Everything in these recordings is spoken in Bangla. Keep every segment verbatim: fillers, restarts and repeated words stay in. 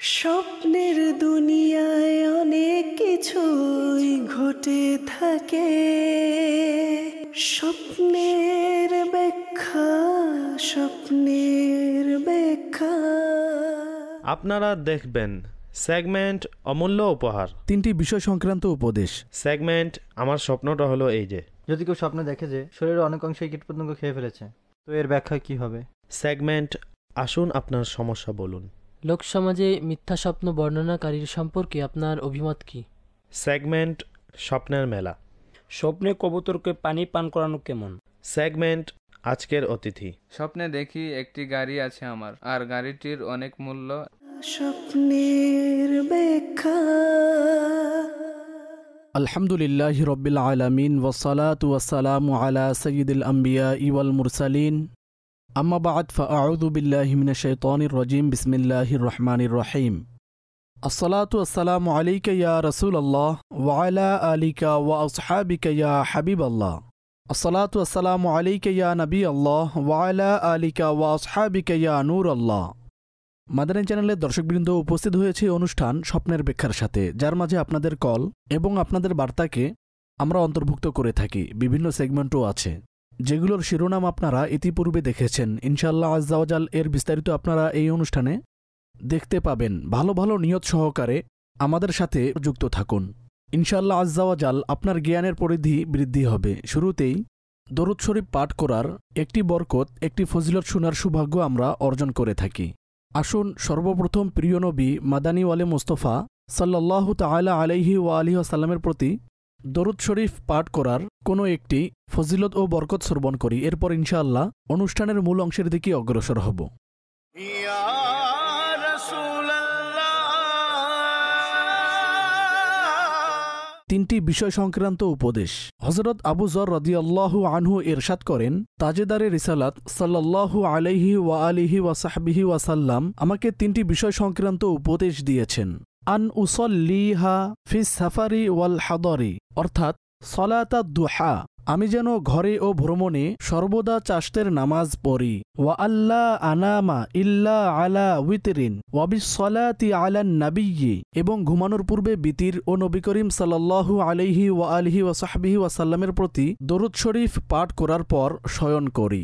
স্বপ্নের দুনিয়ায় অনেক কিছুই ঘটে থাকে, স্বপ্নের ব্যাখ্যা স্বপ্নের ব্যাখ্যা আপনারা দেখবেন সেগমেন্ট অমূল্য উপহার, তিনটি বিষয় সংক্রান্ত উপদেশ। সেগমেন্ট আমার স্বপ্নটা হলো এই যে, যদি কেউ স্বপ্নে দেখে যে শরীরের অনেক অংশই কীটপতঙ্গ খেয়ে ফেলেছে, তো এর ব্যাখ্যা কি হবে? সেগমেন্ট আসুন আপনার সমস্যা বলুন। লোকসমাজে মিথ্যা স্বপ্ন বর্ণনাকারীর সম্পর্কে আপনার অভিমত কি? সেগমেন্ট স্বপ্নের মেলা, স্বপ্নে কবুতরকে পানি পান করানো কেমন? সেগমেন্ট আজকের অতিথি, স্বপ্নে দেখি একটি গাড়ি আছে আমার, আর গাড়িটির অনেক মূল্য। স্বপ্নের ব্যাখ্যা। আলহামদুলিল্লাহি রাব্বিল আলামিন ওয়াসসালাতু ওয়াসসালামু আলা সাইয়্যিদিল আমবিয়া ওয়াল মুরসালিন, আম্মা বা'দ, ফাআউযু বিল্লাহি মিনাশ শাইতানির রাজীম, বিসমিল্লাহির রহমানির রহিম। আসসালাতু ওয়াসসালামু আলাইকা ইয়া রাসূলুল্লাহ ওয়া আলা আলিকা ওয়া আসহাবিকা ইয়া হাবিবাল্লাহ। আসসালাতু ওয়াসসালামু আলাইকা ইয়া নবী আল্লাহ ওয়া আলা আলিকা ওয়া আসহাবিকা ইয়া নূর আল্লাহ। মাদানী চ্যানেলের দর্শকবৃন্দ, উপস্থিত হয়েছে অনুষ্ঠান স্বপ্নের ব্যাখ্যার সাথে, যার মাঝে আপনাদের কল এবং আপনাদের বার্তাকে আমরা অন্তর্ভুক্ত করে থাকি। বিভিন্ন সেগমেন্টও আছে, যেগুলোর শিরোনাম আপনারা ইতিপূর্বে দেখেছেন। ইনশাআল্লাহ আজ্জা ওয়া জাল এর বিস্তারিত আপনারা এই অনুষ্ঠানে দেখতে পাবেন। ভালো ভালো নিয়ত সহকারে আমাদের সাথে যুক্ত থাকুন। ইনশাআল্লাহ আজ্জা ওয়া জাল আপনার জ্ঞানের পরিধি বৃদ্ধি হবে। শুরুতেই দরুদ শরীফ পাঠ করার একটি বরকত, একটি ফজিলত শোনার সৌভাগ্য আমরা অর্জন করে থাকি। আসুন সর্বপ্রথম প্রিয় নবী মাদানী ওয়ালে মুস্তফা সাল্লাল্লাহু তাআলা আলাইহি ওয়া আলিহি ওয়াসাল্লামের প্রতি দরুদ শরীফ পাঠ করার কোনো একটি ফজিলত ও বরকত শ্রবণ করি। এরপর ইনশাআল্লাহ অনুষ্ঠানের মূল অংশের দিকে অগ্রসর হব। তিনটি বিষয় সংক্রান্ত উপদেশ। হযরত আবু যর রাদিয়াল্লাহু আনহু ইরশাদ করেন, তাজেদারে রিসালাত সাল্লাল্লাহু আলাইহি ওয়া আলিহি ওয়া সাহবিহি ওয়াসাল্লাম আমাকে তিনটি বিষয় সংক্রান্ত উপদেশ দিয়েছেন। আন উসল্লিহা ফিস সাফারি ওয়াল হাদরি, অর্থাৎ সলাতা দুহা, আমি যেন ঘরে ও ভ্রমণে সর্বদা চাশতের নামাজ পড়ি। ওয়া আল্লা আনামা ইল্লা আলা উইতরিন ওয়াবিসসালাতি আলান নাবিয়্যি, এবং ঘুমানোর পূর্বে বিতির ও নবী করিম সাল্লাল্লাহু আলাইহি ওয়া আলিহি ওয়া সাহবিহি ওয়াসাল্লামের প্রতি দরুদ শরীফ পাঠ করার পর শয়ন করি।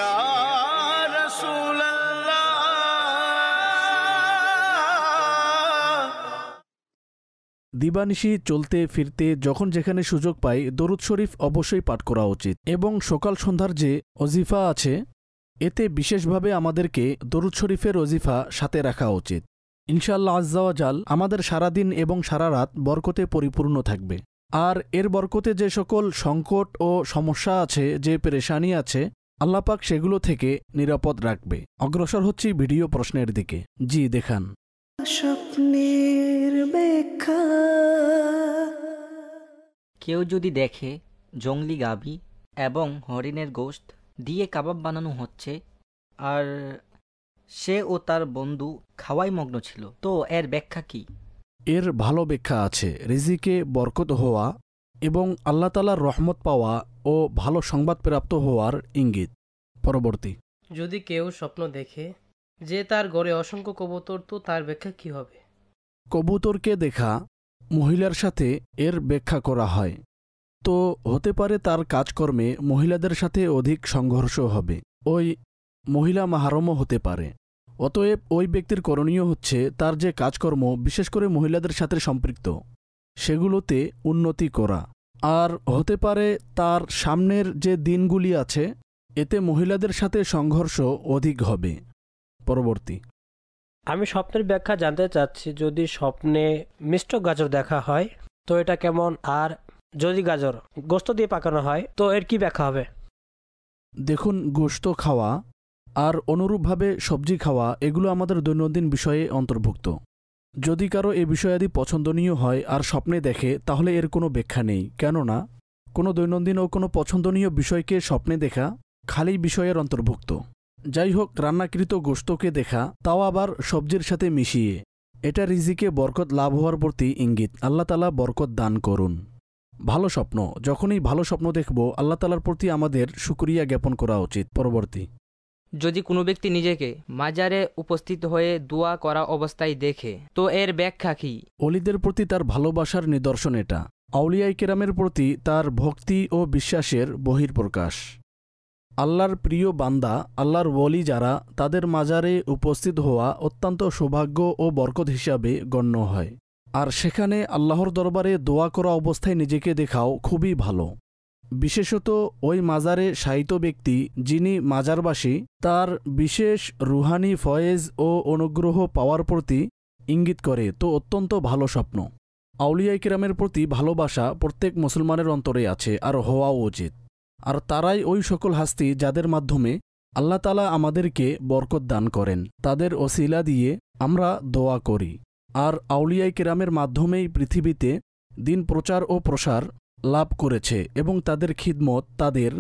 দিবানিশি চলতে ফিরতে যখন যেখানে সুযোগ পাই দরুদ শরীফ অবশ্যই পাঠ করা উচিত, এবং সকাল সন্ধ্যার যে ওজিফা আছে এতে বিশেষভাবে আমাদেরকে দরুদ শরীফের ওজিফা সাথে রাখা উচিত। ইনশাআল্লাহ আজ্জা ওয়া জাল আমাদের সারাদিন এবং সারা রাত বরকতে পরিপূর্ণ থাকবে। আর এর বরকতে যে সকল সংকট ও সমস্যা আছে, যে পেরেশানি আছে, আল্লাহ পাক সেগুলো থেকে নিরাপদ রাখবে। অগ্রসর হচ্ছি ভিডিও প্রশ্নের দিকে। জি দেখান। স্বপ্নের ব্যাখ্যা। কেউ যদি দেখে জংলি গাভী এবং হরিণের গোশত দিয়ে কাবাব বানানো হচ্ছে, আর সে ও তার বন্ধু খাওয়াই মগ্ন ছিল, তো এর ব্যাখ্যা কি? এর ভালো ব্যাখ্যা আছে, রিজিকে বরকত হওয়া এবং আল্লাহ তাআলার রহমত পাওয়া ও ভালো সংবাদ প্রাপ্ত হওয়ার ইঙ্গিত। পরবর্তী, যদি কেউ স্বপ্ন দেখে যে তার ঘরে অসংখ্য কবুতর, তো তার ব্যাখ্যা কি হবে? কবুতরকে দেখা মহিলার সাথে এর ব্যাখ্যা করা হয়, তো হতে পারে তার কাজকর্মে মহিলাদের সাথে অধিক সংঘর্ষ হবে, ওই মহিলা মাহরমও হতে পারে। অতএব ওই ব্যক্তির করণীয় হচ্ছে তার যে কাজকর্ম বিশেষ করে মহিলাদের সাথে সম্পৃক্ত সেগুলোতে উন্নতি করা। আর হতে পারে তার সামনের যে দিনগুলি আছে এতে মহিলাদের সাথে সংঘর্ষ অধিক হবে। পরবর্তী, আমি স্বপ্নের ব্যাখ্যা জানতে চাচ্ছি। যদি স্বপ্নে মিষ্ট গাজর দেখা হয় তো এটা কেমন, আর যদি গাজর গোশত দিয়ে পাকানো হয় তো এর কি ব্যাখ্যা হবে? দেখুন, গোশত খাওয়া আর অনুরূপভাবে সবজি খাওয়া এগুলো আমাদের দৈনন্দিন বিষয়ে অন্তর্ভুক্ত। যদি কারো এ বিষয়াদি পছন্দনীয় হয় আর স্বপ্নে দেখে, তাহলে এর কোনো ব্যাখ্যা নেই, কেননা কোনো দৈনন্দিন ও কোনো পছন্দনীয় বিষয়কে স্বপ্নে দেখা খালি বিষয়ের অন্তর্ভুক্ত। যাই হোক, রান্নাকৃত গোশতকে দেখা, তাও আবার সবজির সাথে মিশিয়ে, এটা রিজিকে বরকত লাভ হওয়ার প্রতি ইঙ্গিত। আল্লাহ তাআলা বরকত দান করুন। ভালো স্বপ্ন, যখনই ভালো স্বপ্ন দেখব আল্লাহ তাআলার প্রতি আমাদের শুকরিয়া জ্ঞাপন করা উচিত। পরবর্তী, যদি কোনো ব্যক্তি নিজেকে মাজারে উপস্থিত হয়ে দোয়া করা অবস্থায় দেখে তো এর ব্যাখ্যা কি? অলিদের প্রতি তার ভালোবাসার নিদর্শন এটা। আউলিয়ায়ে কেরামের প্রতি তার ভক্তি ও বিশ্বাসের বহিঃপ্রকাশ। আল্লাহর প্রিয় বান্দা, আল্লাহর ওলি যারা, তাদের মাজারে উপস্থিত হওয়া অত্যন্ত সৌভাগ্য ও বরকত হিসাবে গণ্য হয়। আর সেখানে আল্লাহর দরবারে দোয়া করা অবস্থায় নিজেকে দেখাও খুবই ভালো। বিশেষত ওই মাজারে শায়িত ব্যক্তি যিনি মাজারবাসী, তার বিশেষ রুহানি ফয়েজ ও অনুগ্রহ পাওয়ার প্রতি ইঙ্গিত করে তো অত্যন্ত ভালো স্বপ্ন। আউলিয়ায়ে কেরামের প্রতি ভালোবাসা প্রত্যেক মুসলমানের অন্তরে আছে আর হওয়াও উচিত। আর তারাই ওই সকল হাস্তি যাদের মাধ্যমে আল্লাহ তাআলা আমাদেরকে বরকত দান করেন। তাদের ওসিলা দিয়ে আমরা দোয়া করি। আর আউলিয়ায়ে কেরামের মাধ্যমেই পৃথিবীতে দিন প্রচার ও প্রসার লাভ করেছে এবং তাদের খিদমত, তাদের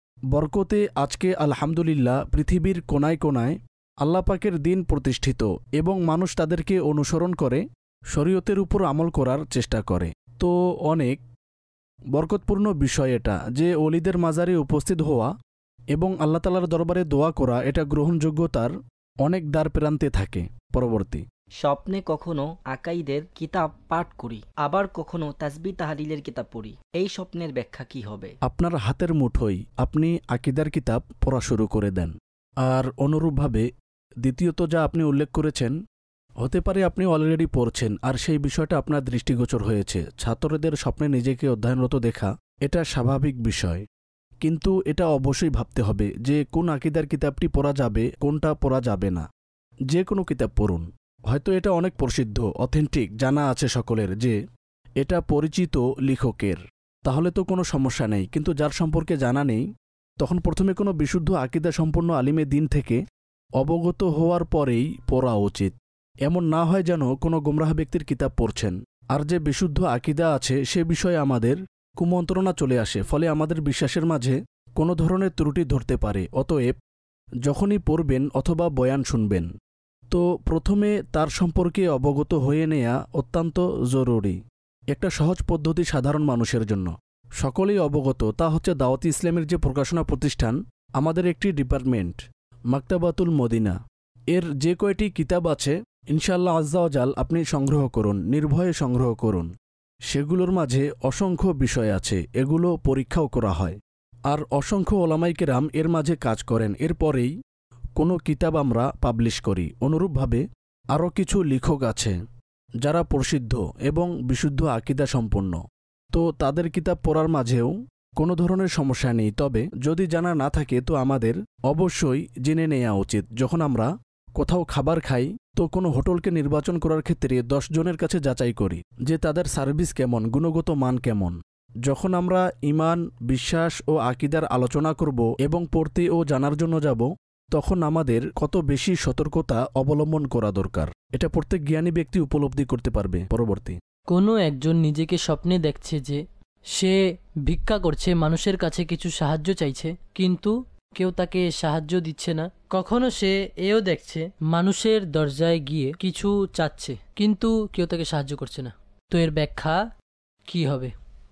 বরকতে আজকে আলহামদুলিল্লাহ পৃথিবীর কোনায় কোনায় আল্লাহ পাকের দিন প্রতিষ্ঠিত এবং মানুষ তাদেরকে অনুসরণ করে শরীয়তের উপর আমল করার চেষ্টা করে। তো অনেক বরকতপূর্ণ বিষয় এটা যে অলিদের মাজারে উপস্থিত হওয়া এবং আল্লাহ তাআলার দরবারে দোয়া করা, এটা গ্রহণযোগ্যতার অনেক দ্বার প্রান্তে থাকে। পরবর্তী, স্বপ্নে কখনো আকাইদের কিতাব পাঠ করি, আবার কখনো তাসবিহ তাহলিলের কিতাব পড়ি। এই স্বপ্নের ব্যাখ্যা কি হবে? আপনার হাতের মুঠোয় আপনি আকিদার কিতাব পড়া শুরু করে দেন। আর অনুরূপভাবে দ্বিতীয়ত যা আপনি উল্লেখ করেছেন, হতে পারে আপনি অলরেডি পড়ছেন আর সেই বিষয়টা আপনার দৃষ্টিগোচর হয়েছে। ছাত্রদের স্বপ্নে নিজেকে অধ্যয়নরত দেখা এটা স্বাভাবিক বিষয়, কিন্তু এটা অবশ্যই ভাবতে হবে যে কোন আকিদার কিতাবটি পড়া যাবে, কোনটা পড়া যাবে না। যে কোনো কিতাব পড়ুন, হয়তো এটা অনেক প্রসিদ্ধ, অথেন্টিক, জানা আছে সকলের যে এটা পরিচিত লেখকের, তাহলে তো কোনো সমস্যা নেই। কিন্তু যার সম্পর্কে জানা নেই, তখন প্রথমে কোনো বিশুদ্ধ আকিদা সম্পন্ন আলিমে দিন থেকে অবগত হওয়ার পরেই পড়া উচিত। এমন না হয় যেন কোনো গোমরাহ ব্যক্তির কিতাব পড়ছেন আর যে বিশুদ্ধ আকিদা আছে সে বিষয়ে আমাদের কুমন্ত্রণা চলে আসে, ফলে আমাদের বিশ্বাসের মাঝে কোনো ধরনের ত্রুটি ধরতে পারে। অতএব যখনই পড়বেন অথবা বয়ান শুনবেন, তো প্রথমে তার সম্পর্কে অবগত হয়ে নেয়া অত্যন্ত জরুরি। একটা সহজ পদ্ধতি সাধারণ মানুষের জন্য, সকলেই অবগত, তা হচ্ছে দাওয়াতি ইসলামের যে প্রকাশনা প্রতিষ্ঠান, আমাদের একটি ডিপার্টমেন্ট মাকতাবাতুল মদিনা, এর যে কয়টি কিতাব আছে ইনশাআল্লাহ আজ্জা ওয়া জাল আপনি সংগ্রহ করুন, নির্ভয়ে সংগ্রহ করুন। সেগুলোর মাঝে অসংখ্য বিষয় আছে, এগুলো পরীক্ষাও করা হয়। আর অসংখ্য ওলামায়ে কেরাম এর মাঝে কাজ করেন। এরপরেই কোনো কিতাব আমরা পাবলিশ করি। অনুরূপভাবে আরও কিছু লেখক আছে যারা প্রসিদ্ধ এবং বিশুদ্ধ আকিদা সম্পন্ন, তো তাদের কিতাব পড়ার মাঝেও কোনো ধরনের সমস্যা নেই। তবে যদি জানা না থাকে তো আমাদের অবশ্যই জেনে নেওয়া উচিত। যখন আমরা কোথাও খাবার খাই তো কোনো হোটেলকে নির্বাচন করার ক্ষেত্রে দশ জনের কাছে যাচাই করি যে তাদের সার্ভিস কেমন, গুণগত মান কেমন। যখন আমরা ঈমান, বিশ্বাস ও আকিদার আলোচনা করব এবং পড়তে ও জানার জন্য যাব, তখন আমাদের কত বেশি সতর্কতা অবলম্বন করা দরকার, এটা প্রত্যেক জ্ঞানী ব্যক্তি উপলব্ধি করতে পারবে। পরবর্তী, কোনো একজন নিজেকে স্বপ্নে দেখছে যে সে ভিক্ষা করছে, মানুষের কাছে কিছু সাহায্য চাইছে, কিন্তু কেউ তাকে সাহায্য দিচ্ছে না। কখনো সে এও দেখছে মানুষের দরজায় গিয়ে কিছু চাচ্ছে, কিন্তু কেউ তাকে সাহায্য করছে না। তো এর ব্যাখ্যা কি হবে?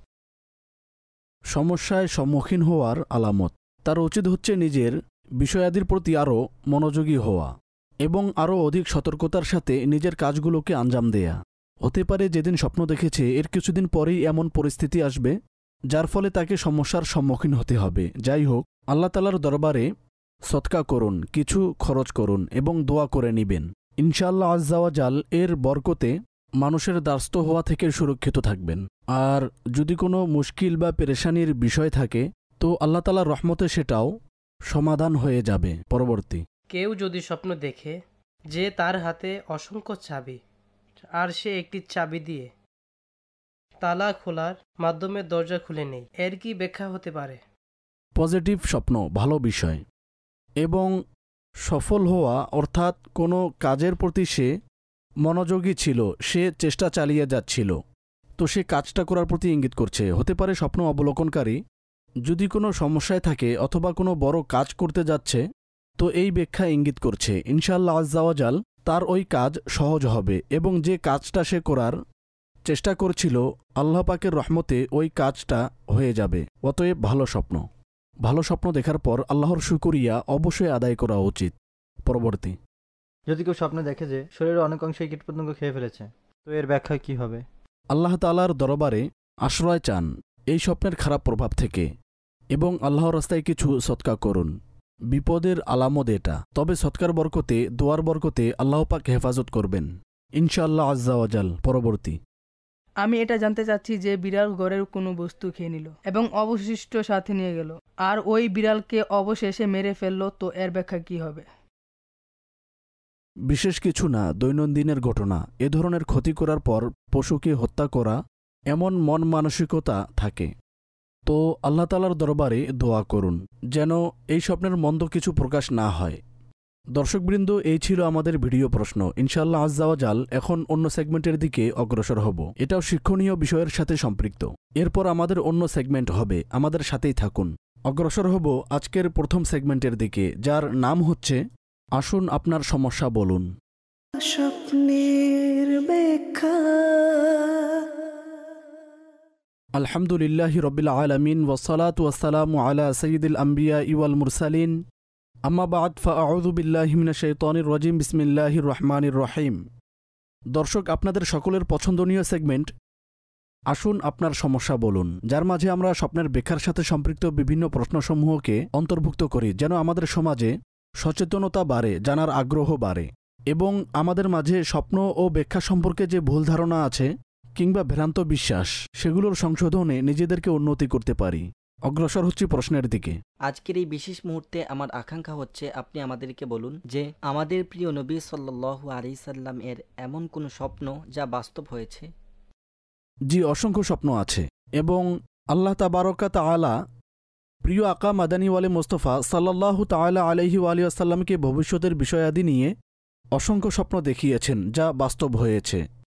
সমস্যায় সম্মুখীন হওয়ার আলামত। তার উচিত হচ্ছে নিজের বিষয়াদির প্রতি আরও মনোযোগী হওয়া এবং আরও অধিক সতর্কতার সাথে নিজের কাজগুলোকে আঞ্জাম দেয়া। হতে পারে যেদিন স্বপ্ন দেখেছে এর কিছুদিন পরেই এমন পরিস্থিতি আসবে যার ফলে তাকে সমস্যার সম্মুখীন হতে হবে। যাই হোক, আল্লাহ তাআলার দরবারে সদকা করুন, কিছু খরচ করুন এবং দোয়া করে নিবেন। ইনশাআল্লাহ আজ্জা ওয়া জাল এর বরকতে মানুষের দ্বারস্থ হওয়া থেকে সুরক্ষিত থাকবেন। আর যদি কোনো মুশকিল বা পেরেশানির বিষয় থাকে তো আল্লাহ তাআলার রহমতে সেটাও সমাধান হয়ে যাবে। পরবর্তী, কেউ যদি স্বপ্ন দেখে যে তার হাতে অসংখ্য চাবি আর সে একটি চাবি দিয়ে তালা খোলার মাধ্যমে দরজা খুলে নেই, এর কি ব্যাখ্যা হতে পারে? পজিটিভ স্বপ্ন ভালো বিষয় এবং সফল হওয়া, অর্থাৎ কোনো কাজের প্রতি সে মনোযোগী ছিল, সে চেষ্টা চালিয়ে যাচ্ছিল, তো সে কাজটা করার প্রতি ইঙ্গিত করছে। হতে পারে স্বপ্ন অবলোকনকারী যদি কোনো সমস্যায় থাকে অথবা কোনো বড় কাজ করতে যাচ্ছে, তো এই ব্যাখ্যা ইঙ্গিত করছে ইনশাআল্লাহ আজ্জা ওয়া জাল তার ওই কাজ সহজ হবে এবং যে কাজটা সে করার চেষ্টা করছিল আল্লাহ পাকের রহমতে ওই কাজটা হয়ে যাবে। অতএব ভালো স্বপ্ন। ভালো স্বপ্ন দেখার পর আল্লাহর শুকরিয়া অবশ্যই আদায় করা উচিত। পরবর্তী। যদি কেউ স্বপ্নে দেখে যে শরীরের অনেক অংশই কীটপতঙ্গ খেয়ে ফেলেছে, তো এর ব্যাখ্যা কি হবে? আল্লাহ তাআলার দরবারে আশ্রয় চান এই স্বপ্নের খারাপ প্রভাব থেকে এবং আল্লাহর রাস্তায় কিছু সৎকা করুন। বিপদের আলামত এটা, তবে সৎকার বরকতে, দোয়ার বরকতে আল্লাহ পাক হেফাজত করবেন ইনশাআল্লাহ আজ্জা ওয়াজাল। পরবর্তী। আমি এটা জানতে চাচ্ছি যে বিড়াল ঘরের কোনো বস্তু খেয়ে নিল এবং অবশিষ্ট সাথে নিয়ে গেল, আর ওই বিড়ালকে অবশেষে মেরে ফেললো, তো এর ব্যাখ্যা কি হবে? বিশেষ কিছু না, দৈনন্দিনের ঘটনা। এ ধরনের ক্ষতি করার পর পশুকে হত্যা করা এমন মন মানসিকতা থাকে। তো আল্লাহ তাআলার দরবারে দোয়া করুন যেন এই স্বপ্নের মন্দ কিছু প্রকাশ না হয়। দর্শকবৃন্দ, এই ছিল আমাদের ভিডিও প্রশ্ন। ইনশাআল্লাহ আজ্জা ওয়াজাল এখন অন্য সেগমেন্টের দিকে অগ্রসর হব। এটাও শিক্ষণীয় বিষয়ের সাথে সম্পৃক্ত। এরপর আমাদের অন্য সেগমেন্ট হবে, আমাদের সাথেই থাকুন। অগ্রসর হব আজকের প্রথম সেগমেন্টের দিকে, যার নাম হচ্ছে আসুন আপনার সমস্যা বলুন। স্বপ্নের ব্যাখ্যা। আলহামদুলিল্লাহি রব্বিল আলামিন ওয়াসসালাতু ওয়াসসালামু আলা সাইয়্যিদিল আমবিয়া ওয়াল মুরসালিন, আম্মা বা'দ, ফাআউযু বিল্লাহি মিনাশ শাইতানির রাজিম, বিসমিল্লাহির রহমানির রহিম। দর্শক, আপনাদের সকলের পছন্দনীয় সেগমেন্ট আসুন আপনার সমস্যা বলুন, যার মাঝে আমরা স্বপ্নের ব্যাখ্যার সাথে সম্পৃক্ত বিভিন্ন প্রশ্নসমূহকে অন্তর্ভুক্ত করি যেন আমাদের সমাজে সচেতনতা বাড়ে, জানার আগ্রহ বাড়ে এবং আমাদের মাঝে স্বপ্ন ও ব্যাখ্যা সম্পর্কে যে ভুল ধারণা আছে কিংবা ভ্রান্ত বিশ্বাস, সেগুলোর সংশোধনে নিজেদেরকে উন্নতি করতে পারি। অগ্রসর হচ্ছি প্রশ্নের দিকে। আজকের এই বিশেষ মুহূর্তে আমার আকাঙ্ক্ষা হচ্ছে আপনি আমাদেরকে বলুন যে আমাদের প্রিয় নবী সাল্লাল্লাহু আলাইহি সাল্লাম এর এমন কোনো স্বপ্ন যা বাস্তব হয়েছে। জি, অসংখ্য স্বপ্ন আছে এবং আল্লাহ তাবারকা তাআলা প্রিয় আকা মাদানী ওয়ালে মোস্তফা সাল্লাল্লাহু তাআলা আলাইহি ওয়ালিহি ওয়াসাল্লামকে ভবিষ্যতের বিষয়াদি নিয়ে অসংখ্য স্বপ্ন দেখিয়েছেন যা বাস্তব হয়েছে।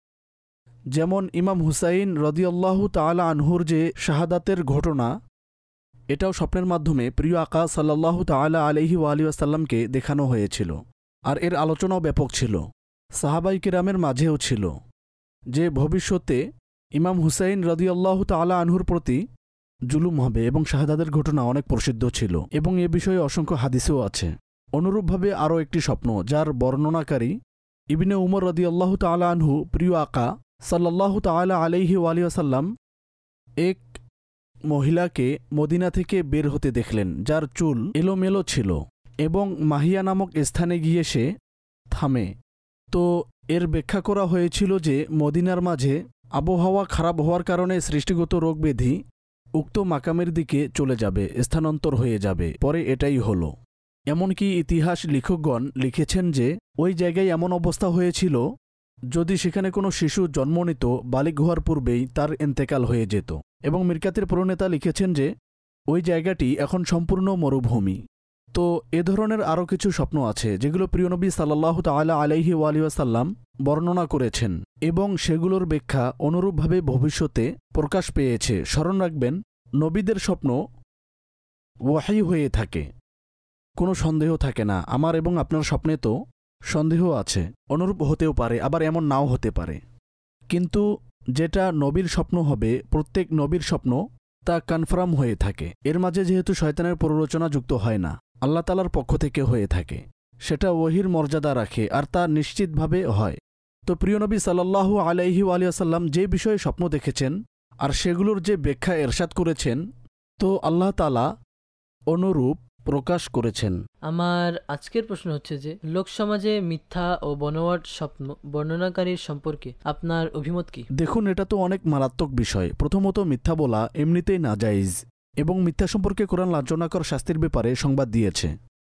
যেমন ইমাম হুসাইন রাদিয়াল্লাহু তাআলা আনহুর যে শাহাদাতের ঘটনা, এটাও স্বপ্নের মাধ্যমে প্রিয় আকা সাল্লাল্লাহু তাআলা আলাইহি ওয়ালিহি ওয়াসাল্লামকে দেখানো হয়েছিল, আর এর আলোচনাও ব্যাপক ছিল, সাহাবাই কিরামের মাঝেও ছিল যে ভবিষ্যতে ইমাম হুসাইন রাদিয়াল্লাহু তাআলা আনহুর প্রতি জুলুম হবে এবং শাহাদাতের ঘটনা অনেক প্রসিদ্ধ ছিল এবং এ বিষয়ে অসংখ্য হাদিসও আছে। অনুরূপভাবে আরও একটি স্বপ্ন যার বর্ণনাকারী ইবনে উমর রাদিয়াল্লাহু তাআলা আনহু, প্রিয় আকা সাল্লাল্লাহু তাআলা আলাইহি ওয়ালিহি ওয়াসাল্লাম এক মহিলাকে মদিনা থেকে বের হতে দেখলেন যার চুল এলোমেলো ছিল এবং মাহিয়া নামক স্থানে গিয়ে সে থামে। তো এর ব্যাখ্যা করা হয়েছিল যে মদিনার মাঝে আবহাওয়া খারাপ হওয়ার কারণে সৃষ্টিগত রোগব্যাধি উক্ত মাকামের দিকে চলে যাবে, স্থানান্তর হয়ে যাবে। পরে এটাই হলো। এমনকি ইতিহাস লেখকগণ লিখেছেন যে ওই জায়গায় এমন অবস্থা হয়েছিল যদি সেখানে কোনো শিশু জন্ম নিত, বালিগ হওয়ার পূর্বেই তার ইন্তেকাল হয়ে যেত। এবং মিরকাতের প্রণেতা লিখেছেন যে ওই জায়গাটি এখন সম্পূর্ণ মরুভূমি। তো এ ধরনের আরও কিছু স্বপ্ন আছে যেগুলো প্রিয়নবী সাল্লাল্লাহু তাআলা আলাইহি ওয়ালিহি ওয়াসাল্লাম বর্ণনা করেছেন এবং সেগুলোর ব্যাখ্যা অনুরূপভাবে ভবিষ্যতে প্রকাশ পেয়েছে। স্মরণ রাখবেন, নবীদের স্বপ্ন ওয়াহী হয়ে থাকে, কোনো সন্দেহ থাকে না। আমার এবং আপনার স্বপ্নে তো সন্দেহ আছে, অনুরূপ হতেও পারে, আবার এমন নাও হতে পারে। কিন্তু যেটা নবীর স্বপ্ন হবে, প্রত্যেক নবীর স্বপ্ন তা কনফার্ম হয়ে থাকে। এর মাঝে যেহেতু শয়তানের প্ররোচনা যুক্ত হয় না, আল্লাহ তাআলার পক্ষ থেকে হয়ে থাকে, সেটা ওহীর মর্যাদা রাখে আর তা নিশ্চিতভাবে হয়। তো প্রিয় নবী সাল্লাল্লাহু আলাইহি ওয়ালিহি ওয়াসাল্লাম যে বিষয়ে স্বপ্ন দেখেছেন আর সেগুলোর যে ব্যাখ্যা এরশাদ করেছেন, তো আল্লাহ তাআলা অনুরূপ প্রকাশ করেছেন। আমার আজকের প্রশ্ন হচ্ছে যে লোকসমাজে মিথ্যা ও বনওয়াট স্বপ্ন বর্ণনাকারীর সম্পর্কে আপনার অভিমত কি? দেখুন, এটা তো অনেক মারাত্মক বিষয়। প্রথমত, মিথ্যা বলা এমনিতেই নাজাইজ এবং মিথ্যা সম্পর্কে কোরআন লাজ্জনাকর শাস্তির ব্যাপারে সংবাদ দিয়েছে।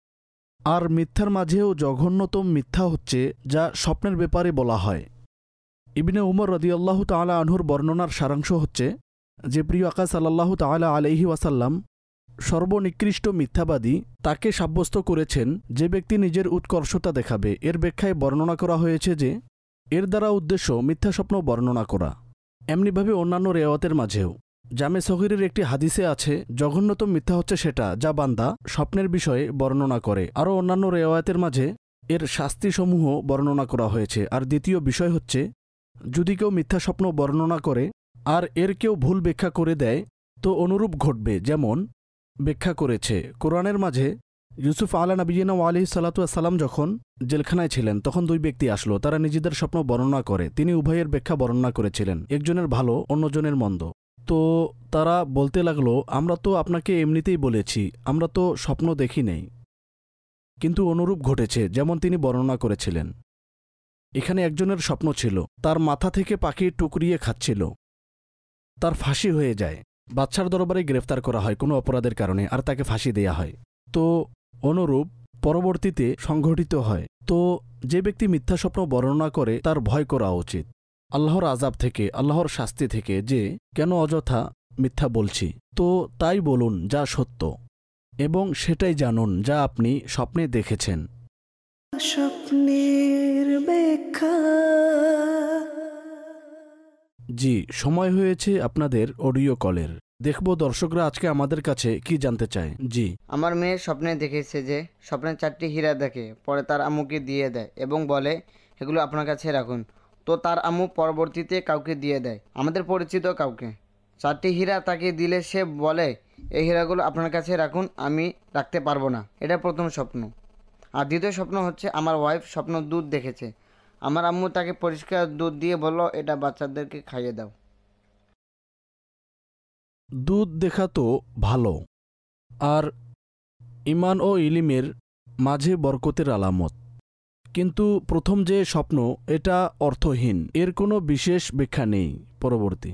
আর মিথ্যার মাঝেও জঘন্যতম মিথ্যা হচ্ছে যা স্বপ্নের ব্যাপারে বলা হয়। ইবনে উমর রাদিয়াল্লাহু তাআলা আনহুর বর্ণনার সারাংশ হচ্ছে যে প্রিয় আকা সাল্লাল্লাহু তাআলা আলাইহি ওয়াসাল্লাম সর্বনিকৃষ্ট মিথ্যাবাদী তাকে সাব্যস্ত করেছেন যে ব্যক্তি নিজের উৎকর্ষতা দেখাবে। এর ব্যাখ্যায় বর্ণনা করা হয়েছে যে এর দ্বারা উদ্দেশ্য মিথ্যা স্বপ্ন বর্ণনা করা। এমনিভাবে অন্যান্য রেওয়াতের মাঝেও জামে সগীরের একটি হাদিসে আছে জঘন্যতম মিথ্যা হচ্ছে সেটা যা বান্দা স্বপ্নের বিষয়ে বর্ণনা করে। আরও অন্যান্য রেওয়াতের মাঝে এর শাস্তিসমূহ বর্ণনা করা হয়েছে। আর দ্বিতীয় বিষয় হচ্ছে যদি কেউ মিথ্যা স্বপ্ন বর্ণনা করে আর এর কেউ ভুল ব্যাখ্যা করে দেয় তো অনুরূপ ঘটবে। যেমন ব্যাখ্যা করেছে। কোরআনের মাঝে ইউসুফ আলা নবীনা আলাইহিস সালাতু ওয়াসসালাম যখন জেলখানায় ছিলেন তখন দুই ব্যক্তি আসলো, তারা নিজেদের স্বপ্ন বর্ণনা করে। তিনি উভয়ের ব্যাখ্যা বর্ণনা করেছিলেন, একজনের ভালো অন্যজনের মন্দ। তো তারা বলতে লাগলো, আমরা তো আপনাকে এমনিতেই বলেছি, আমরা তো স্বপ্ন দেখি নেই, কিন্তু অনুরূপ ঘটেছে যেমন তিনি বর্ণনা করেছিলেন। এখানে একজনের স্বপ্ন ছিল তার মাথা থেকে পাখি টুকরিয়ে খাচ্ছিল, তার ফাঁসি হয়ে যায়, বাদশার দরবারে গ্রেফতার করা হয় কোনো অপরাধের কারণে, আর তাকে ফাঁসি দেয়া হয়। তো অনুরূপ পরবর্তীতে সংঘটিত হয়। তো যে ব্যক্তি মিথ্যা স্বপ্ন বর্ণনা করে তার ভয় করা উচিত আল্লাহর আযাব থেকে, আল্লাহর শাস্তি থেকে, যে কেন অযথা মিথ্যা বলছি। তো তাই বলুন যা সত্য, এবং সেটাই জানুন যা আপনি স্বপ্নে দেখেছেন। স্বপ্নের ব্যাখ্যা। জি, সময় হয়েছে আপনাদের অডিও কলের। দেখব দর্শকরা আজকে আমাদের কাছে কি জানতে চায়। জি, আমার মেয়ে স্বপ্নে দেখেছে যে স্বপ্নে চারটি হীরা দেখে, পরে তার আম্মুকে দিয়ে দেয় এবং বলে এগুলো আপনার কাছে রাখুন। তো তার আম্মু পরবর্তীতে কাউকে দিয়ে দেয়, আমাদের পরিচিত কাউকে। চারটি হীরা তাকে দিলে সে বলে এই হীরাগুলো আপনার কাছে রাখুন, আমি রাখতে পারবো না। এটা প্রথম স্বপ্ন। আর দ্বিতীয় স্বপ্ন হচ্ছে আমার ওয়াইফ স্বপ্ন দুধ দেখেছে, আমার আম্মু তাকে পরিষ্কার দুধ দিয়ে বলল এটা বাচ্চাদেরকে খাইয়ে দাও। দুধ দেখা তো ভালো, আর ইমান ও ইলিমের মাঝে বরকতের আলামত, কিন্তু প্রথম যে স্বপ্ন এটা অর্থহীন, এর কোনো বিশেষ ব্যাখ্যা নেই। পরবর্তী।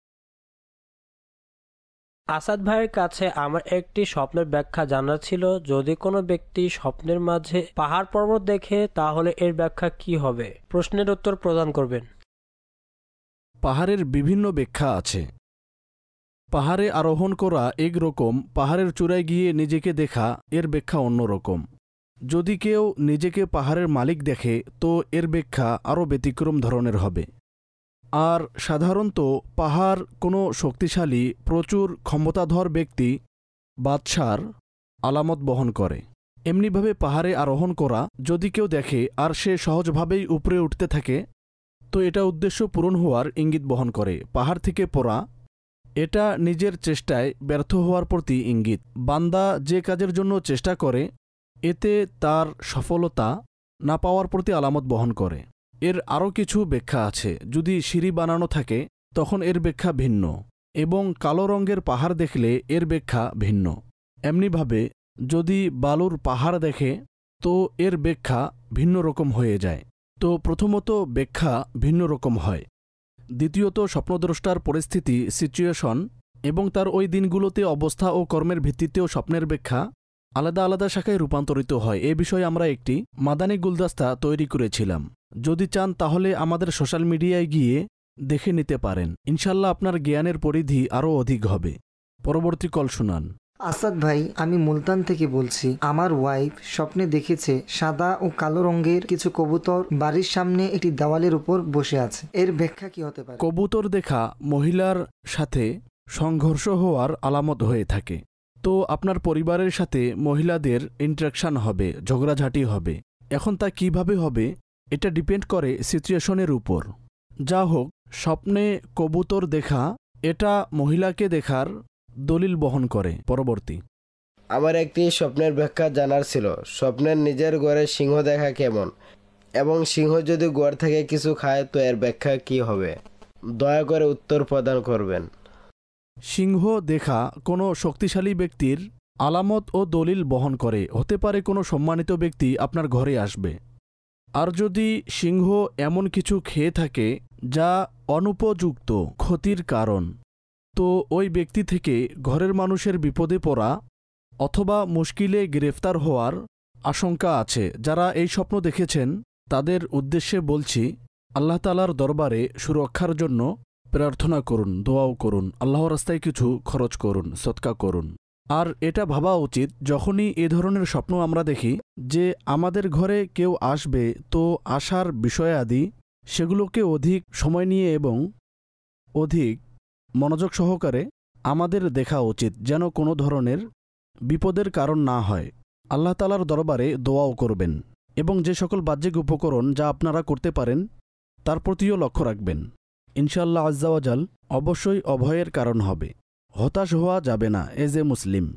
আসাদ ভাইয়ের কাছে আমার একটি স্বপ্নের ব্যাখ্যা জানার ছিল। যদি কোনো ব্যক্তি স্বপ্নের মাঝে পাহাড় পর্বত দেখে তাহলে এর ব্যাখ্যা কি হবে? প্রশ্নের উত্তর প্রদান করবেন। পাহাড়ের বিভিন্ন ব্যাখ্যা আছে। পাহাড়ে আরোহণ করা এক রকম, পাহাড়ের চূড়ায় গিয়ে নিজেকে দেখা এর ব্যাখ্যা অন্যরকম। যদি কেউ নিজেকে পাহাড়ের মালিক দেখে তো এর ব্যাখ্যা আরও ব্যতিক্রম ধরনের হবে। আর সাধারণত পাহাড় কোনো শক্তিশালী প্রচুর ক্ষমতাধর ব্যক্তি বাদশার আলামত বহন করে। এমনিভাবে পাহাড়ে আরোহণ করা যদি কেউ দেখে আর সে সহজভাবেই উপরে উঠতে থাকে তো এটা উদ্দেশ্য পূরণ হওয়ার ইঙ্গিত বহন করে। পাহাড় থেকে পড়া এটা নিজের চেষ্টায় ব্যর্থ হওয়ার প্রতি ইঙ্গিত। বান্দা যে কাজের জন্য চেষ্টা করে এতে তার সফলতা না পাওয়ার প্রতি আলামত বহন করে। এর আরও কিছু ব্যাখ্যা আছে। যদি সিঁড়ি বানানো থাকে তখন এর ব্যাখ্যা ভিন্ন, এবং কালো রঙের পাহাড় দেখলে এর ব্যাখ্যা ভিন্ন। এমনিভাবে যদি বালুর পাহাড় দেখে তো এর ব্যাখ্যা ভিন্ন রকম হয়ে যায়। তো প্রথমত ব্যাখ্যা ভিন্ন রকম হয়। দ্বিতীয়ত স্বপ্নদ্রষ্টার পরিস্থিতি, সিচুয়েশন এবং তার ওই দিনগুলোতে অবস্থা ও কর্মের ভিত্তিতেও স্বপ্নের ব্যাখ্যা আলাদা আলাদা শাখায় রূপান্তরিত হয়। এ বিষয়ে আমরা একটি মাদানী গুলদস্তা তৈরি করেছিলাম। যদি চান তাহলে আমাদের সোশ্যাল মিডিয়ায় গিয়ে দেখে নিতে পারেন। ইনশাল্লাহ আপনার জ্ঞানের পরিধি আরও অধিক হবে। পরবর্তী কল শুনান। আসাদ ভাই, আমি মুলতান থেকে বলছি। আমার ওয়াইফ স্বপ্নে দেখেছে সাদা ও কালো রঙের কিছু কবুতর বাড়ির সামনে একটি দেওয়ালের উপর বসে আছে। এর ব্যাখ্যা কি হতে পারে? কবুতর দেখা মহিলার সাথে সংঘর্ষ হওয়ার আলামত হয়ে থাকে। তো আপনার পরিবারের সাথে মহিলাদের ইন্টারাকশন হবে, ঝগড়াঝাটি হবে। এখন তা কিভাবে হবে এটা ডিপেন্ড করে সিচুয়েশনের উপর। যা হোক, স্বপ্নে কবুতর দেখা এটা মহিলাকে দেখার দলিল বহন করে। পরবর্তী। আমার একটি স্বপ্নের ব্যাখ্যা জানার ছিল। স্বপ্নের নিজের ঘরে সিংহ দেখা কেমন, এবং সিংহ যদি ঘর থেকে কিছু খায় তো এর ব্যাখ্যা কি হবে? দয়া করে উত্তর প্রদান করবেন। সিংহ দেখা কোনো শক্তিশালী ব্যক্তির আলামত ও দলিল বহন করে। হতে পারে কোনো সম্মানিত ব্যক্তি আপনার ঘরে আসবে। আর যদি সিংহ এমন কিছু খেয়ে থাকে যা অনুপযুক্ত, ক্ষতির কারণ, তো ওই ব্যক্তি থেকে ঘরের মানুষের বিপদে পড়া অথবা মুশকিলে গ্রেফতার হওয়ার আশঙ্কা আছে। যারা এই স্বপ্ন দেখেছেন তাদের উদ্দেশ্যে বলছি, আল্লাহ তাআলার দরবারে সুরক্ষার জন্য প্রার্থনা করুন, দোয়াও করুন, আল্লাহর রাস্তায় কিছু খরচ করুন, সদকা করুন। আর এটা ভাবা উচিত যখনই এ ধরনের স্বপ্ন আমরা দেখি যে আমাদের ঘরে কেউ আসবে, তো আসার বিষয়াদি সেগুলোকে অধিক সময় নিয়ে এবং অধিক মনোযোগ সহকারে আমাদের দেখা উচিত, যেন কোনো ধরনের বিপদের কারণ না হয়। আল্লাহ তাআলার দরবারে দোয়াও করবেন, এবং যে সকল বাহ্যিক উপকরণ যা আপনারা করতে পারেন তার প্রতিও লক্ষ্য রাখবেন। ইনশাআল্লাহ আজ্জা ওয়াজাল অবশ্যই অভয়ের কারণ হবে। হতাশ হওয়া যাবে না এজ এ মুসলিম।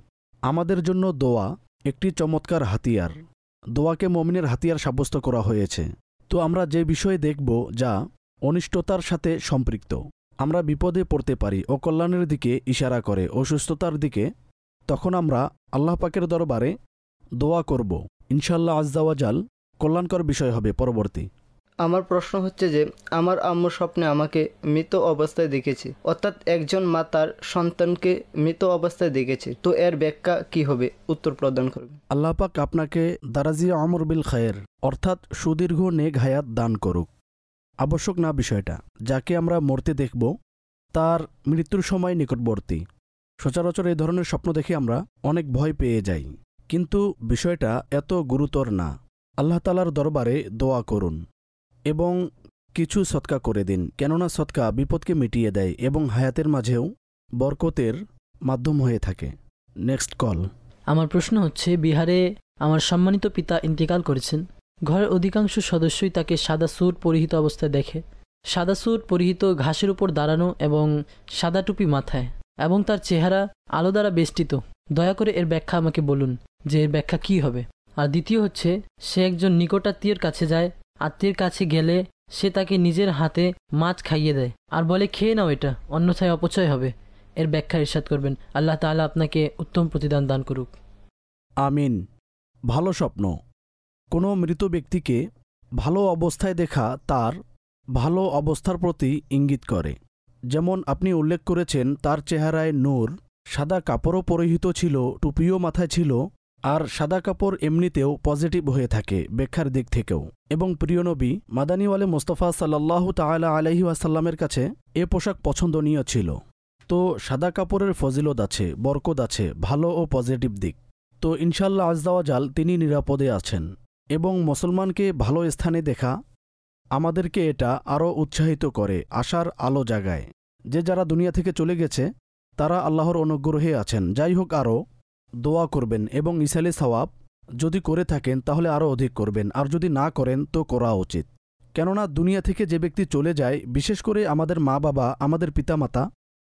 আমাদের জন্য দোয়া একটি চমৎকার হাতিয়ার। দোয়াকে মমিনের হাতিয়ার সাব্যস্ত করা হয়েছে। তো আমরা যে বিষয়ে দেখব যা অনিষ্টতার সাথে সম্পৃক্ত, আমরা বিপদে পড়তে পারি, অকল্যাণের দিকে ইশারা করে, অসুস্থতার দিকে, তখন আমরা আল্লাহ পাকের দরবারে দোয়া করব। ইনশাল্লাহ আজ্জাওয়াজাল কল্যাণকর বিষয় হবে পরবর্তী। আমার প্রশ্ন হচ্ছে যে আমার আম্মু স্বপ্নে আমাকে মৃত অবস্থায় দেখেছে, অর্থাৎ একজন মা তার সন্তানকে মৃত অবস্থায় দেখেছে, তো এর ব্যাখ্যা কি হবে? উত্তর প্রদান করবে। আল্লাহ পাক আপনাকে দারাজি আমর বিল খায়ের অর্থাৎ সুদীর্ঘ নেক হায়াত দান করুক। আবশ্যক না বিষয়টা, যাকে আমরা মরতে দেখব তার মৃত্যুর সময় নিকটবর্তী। সচরাচর এই ধরনের স্বপ্ন দেখে আমরা অনেক ভয় পেয়ে যাই, কিন্তু বিষয়টা এত গুরুতর না। আল্লাহ তাআলার দরবারে দোয়া করুন এবং কিছু সৎকা করে দিন, কেননা সৎকা বিপদকে মিটিয়ে দেয় এবং হায়াতের মাঝেও বরকতের মাধ্যম হয়ে থাকে। Next call. আমার প্রশ্ন হচ্ছে, বিহারে আমার সম্মানিত পিতা ইন্তেকাল করেছেন। ঘরের অধিকাংশ সদস্যই তাকে সাদা স্যুট পরিহিত অবস্থায় দেখে। সাদা স্যুট পরিহিত, ঘাসের উপর দাঁড়ানো এবং সাদা টুপি মাথায়, এবং তার চেহারা আলো দ্বারা বেষ্টিত। দয়া করে এর ব্যাখ্যা আমাকে বলুন যে এর ব্যাখ্যা কী হবে। আর দ্বিতীয় হচ্ছে, সে একজন নিকটাত্মীয়ের কাছে যায়, আত্মীয়ের কাছে গেলে সে তাকে নিজের হাতে মাছ খাইয়ে দেয় আর বলে খেয়ে নাও, এটা অন্যথায় অপচয় হবে। এর ব্যাখ্যা ইরশাদ করবেন। আল্লাহ তাআলা আপনাকে উত্তম প্রতিদান দান করুক। আমিন। ভালো স্বপ্ন কোনো মৃত ব্যক্তিকে ভালো অবস্থায় দেখা তার ভালো অবস্থার প্রতি ইঙ্গিত করে। যেমন আপনি উল্লেখ করেছেন তার চেহারায় নূর, সাদা কাপড়ও পরিহিত ছিল, টুপিও মাথায় ছিল, আর সাদা কাপড় এমনিতেও পজিটিভ হয়ে থাকে ব্যাখ্যার দিক থেকেও। এবং প্রিয় নবী মাদানীওয়ালে মোস্তফা সাল্লাল্লাহু তাআলা আলাইহি ওয়াসাল্লামের কাছে এ পোশাক পছন্দনীয় ছিল। তো সাদা কাপড়ের ফজিলত আছে, বরকত আছে, ভালো ও পজিটিভ দিক। তো ইনশাল্লাহ আজ্জাওয়াজাল তিনি নিরাপদে আছেন এবং মুসলমানকে ভালো স্থানে দেখা আমাদেরকে এটা আরও উৎসাহিত করে, আশার আলো জাগায় যে যারা দুনিয়া থেকে চলে গেছে তারা আল্লাহর অনুগ্রহে আছেন। যাই হোক, আরও দোয়া করবেন এবং ইসালে সওয়াব যদি করে থাকেন তাহলে আরও অধিক করবেন, আর যদি না করেন তো করা উচিত। কেননা দুনিয়া থেকে যে ব্যক্তি চলে যায়, বিশেষ করে আমাদের মা বাবা, আমাদের পিতামাতা,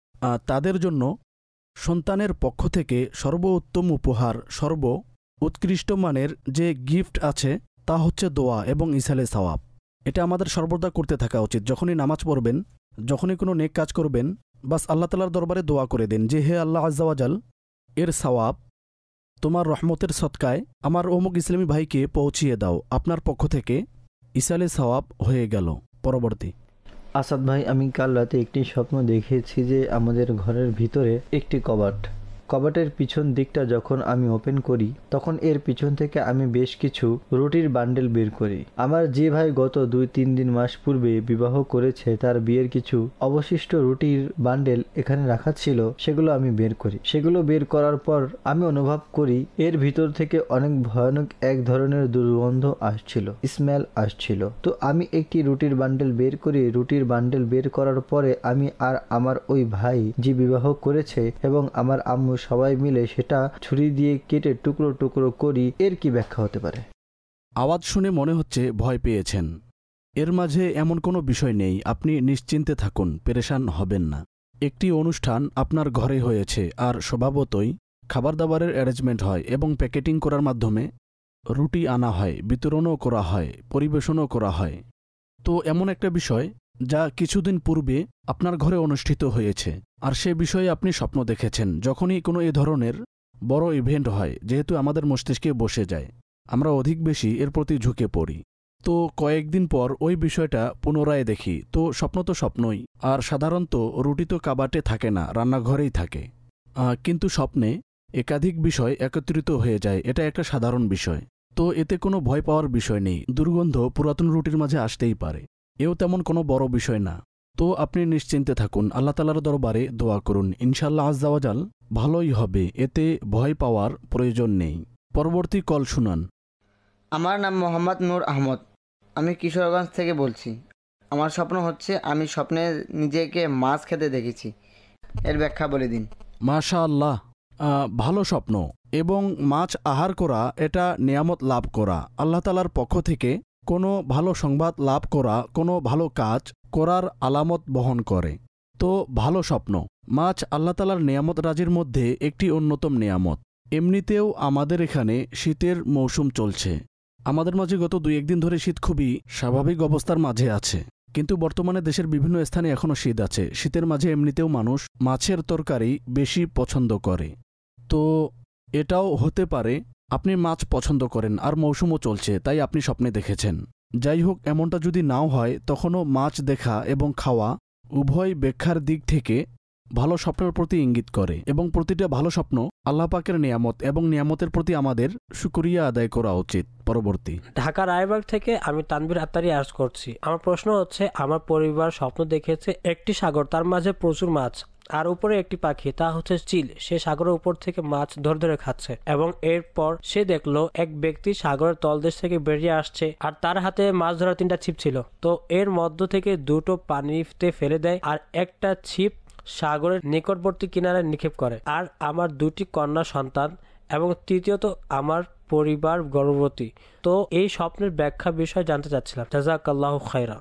তাদের জন্য সন্তানের পক্ষ থেকে সর্বোত্তম উপহার, সর্ব উৎকৃষ্ট মানের যে গিফট আছে তা হচ্ছে দোয়া এবং ইসালে সওয়াব। এটা আমাদের সর্বদা করতে থাকা উচিত। যখনই নামাজ পড়বেন, যখনই কোনো নেক কাজ করবেন, বাস আল্লাহ তাআলার দরবারে দোয়া করে দিন যে হে আল্লাহ আজ্জাওয়াজাল, এর সওয়াব তোমার রহমতের সৎকায় আমার অমুক ইসলামী ভাইকে পৌঁছিয়ে দাও, আপনার পক্ষ থেকে ইসালে সওয়াব হয়ে গেল। পরবর্তী। আসাদ ভাই, আমি কাল রাতে একটি স্বপ্ন দেখেছি যে আমাদের ঘরের ভিতরে একটি কবাট, কবাটের পিছন দিকটা যখন আমি ওপেন করি তখন এর পিছন থেকে আমি বেশ কিছু রুটির বান্ডেল বের করি। আমার যে ভাই গত দুই তিন দিন মাস পূর্বে বিবাহ করেছে তার বিয়ের কিছু অবশিষ্ট রুটির বান্ডেল এখানে রাখা ছিল, সেগুলো আমি বের করি। সেগুলো বের করার পর আমি অনুভব করি এর ভিতর থেকে অনেক ভয়ানক এক ধরনের দুর্গন্ধ আসছিল, স্মেল আসছিল। তো আমি একটি রুটির বান্ডেল বের করি। রুটির বান্ডেল বের করার পরে আমি আর আমার ওই ভাই যে বিবাহ করেছে এবং আমার আম্মু সবাই মিলে সেটা ছুরি দিয়ে কেটে টুকরো টুকরো করি। এর কি ব্যাখ্যা হতে পারে? আওয়াজ শুনে মনে হচ্ছে ভয় পেয়েছেন। এর মাঝে এমন কোনো বিষয় নেই, আপনি নিশ্চিন্তে থাকুন, পেরেশান হবেন না। একটি অনুষ্ঠান আপনার ঘরে হয়েছে আর স্বভাবতই খাবার দাবারের অ্যারেঞ্জমেন্ট হয় এবং প্যাকেটিং করার মাধ্যমে রুটি আনা হয়, বিতরণও করা হয়, পরিবেশনও করা হয়। তো এমন একটা বিষয় যা কিছুদিন পূর্বে আপনার ঘরে অনুষ্ঠিত হয়েছে, আর সে বিষয়ে আপনি স্বপ্ন দেখেছেন। যখনই কোনো এ ধরনের বড় ইভেন্ট হয়, যেহেতু আমাদের মস্তিষ্কে বসে যায়, আমরা অধিক বেশি এর প্রতি ঝুঁকে পড়ি। তো কয়েকদিন পর ওই বিষয়টা পুনরায় দেখি, তো স্বপ্ন তো স্বপ্নই। আর সাধারণত রুটি তো কাবাটে থাকে না, রান্নাঘরেই থাকে, কিন্তু স্বপ্নে একাধিক বিষয় একত্রিত হয়ে যায়, এটা একটা সাধারণ বিষয়। তো এতে কোনো ভয় পাওয়ার বিষয় নেই। দুর্গন্ধ পুরাতন রুটির মাঝে আসতেই পারে, এও তেমন কোনো বড় বিষয় না। তো আপনি নিশ্চিন্তে থাকুন, আল্লাহ তাআলার দরবারে দোয়া করুন, ইনশাআল্লাহ আজ্জাওয়াজাল ভালোই হবে, এতে ভয় পাওয়ার প্রয়োজন নেই। পরবর্তী কল শুনান। আমার নাম মোহাম্মদ নূর আহমদ, আমি কিশোরগঞ্জ থেকে বলছি। আমার স্বপ্ন হচ্ছে আমি স্বপ্নে নিজেকে মাছ খেতে দেখেছি, এর ব্যাখ্যা বলে দিন। মাশাআল্লাহ, ভালো স্বপ্ন। এবং মাছ আহার করা এটা নিয়ামত লাভ করা, আল্লাহ তাআলার পক্ষ থেকে কোনো ভালো সংবাদ লাভ করা, কোনো ভালো কাজ করার আলামত বহন করে। তো ভালো স্বপ্ন। মাছ আল্লাহ তাআলার নিয়ামত রাজির মধ্যে একটি অন্যতম নিয়ামত। এমনিতেও আমাদের এখানে শীতের মৌসুম চলছে। আমাদের মাঝে গত দুই একদিন ধরে শীত খুবই স্বাভাবিক অবস্থার মাঝে আছে, কিন্তু বর্তমানে দেশের বিভিন্ন স্থানে এখনও শীত আছে। শীতের মাঝে এমনিতেও মানুষ মাছের তরকারি বেশি পছন্দ করে, তো এটাও হতে পারে আপনি মাছ পছন্দ করেন আর মৌসুমও চলছে তাই আপনি স্বপ্নে দেখেছেন। যাই হোক, এমনটা যদি নাও হয় তখনও মাছ দেখা এবং খাওয়া উভয় ব্যাখ্যার দিক থেকে ভালো স্বপ্নের প্রতি ইঙ্গিত করে, এবং প্রতিটা ভালো স্বপ্ন আল্লাহ পাকের নিয়ামত এবং নিয়ামতের প্রতি আমাদের শুকরিয়া আদায় করা উচিত। পরবর্তী। ঢাকা রায়বাগ থেকে আমি তানভীর আত্তারি আর্জ করছি। আমার প্রশ্ন হচ্ছে, আমার পরিবার স্বপ্ন দেখেছে একটি সাগর, তার মাঝে প্রচুর মাছ, আর উপরে একটি পাখি, তা হচ্ছে চিল, সে সাগরের উপর থেকে মাছ ধরে ধরে খাচ্ছে, এবং এরপর সে দেখলো এক ব্যক্তি সাগরের তলদেশ থেকে বেরিয়ে আসছে আর তার হাতে মাছ ধরার তিনটা ছিপ ছিল। তো এর মধ্য থেকে দুটো পানিতে ফেলে দেয় আর একটা ছিপ সাগরের নিকটবর্তী কিনারে নিক্ষেপ করে। আর আমার দুটি কন্যা সন্তান এবং তৃতীয়ত আমার পরিবার গর্ভবতী। তো এই স্বপ্নের ব্যাখ্যা বিষয় জানতে চাচ্ছিলাম। জাযাকাল্লাহু খায়রা।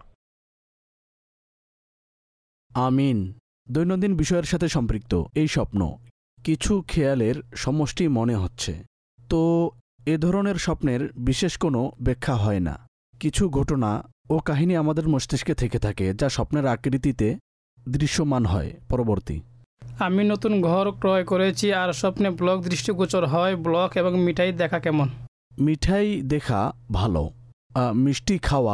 আমিন। দৈনন্দিন বিষয়ের সাথে সম্পৃক্ত এই স্বপ্ন কিছু খেয়ালের সমষ্টি মনে হচ্ছে। তো এ ধরনের স্বপ্নের বিশেষ কোনো ব্যাখ্যা হয় না। কিছু ঘটনা ও কাহিনী আমাদের মস্তিষ্কে থেকে থাকে যা স্বপ্নের আকৃতিতে দৃশ্যমান হয়। পরবর্তী। আমি নতুন ঘর ক্রয় করেছি আর স্বপ্নে ব্লক দৃষ্টিগোচর হয়। ব্লক এবং মিঠাই দেখা কেমন? মিঠাই দেখা ভালো। মিষ্টি খাওয়া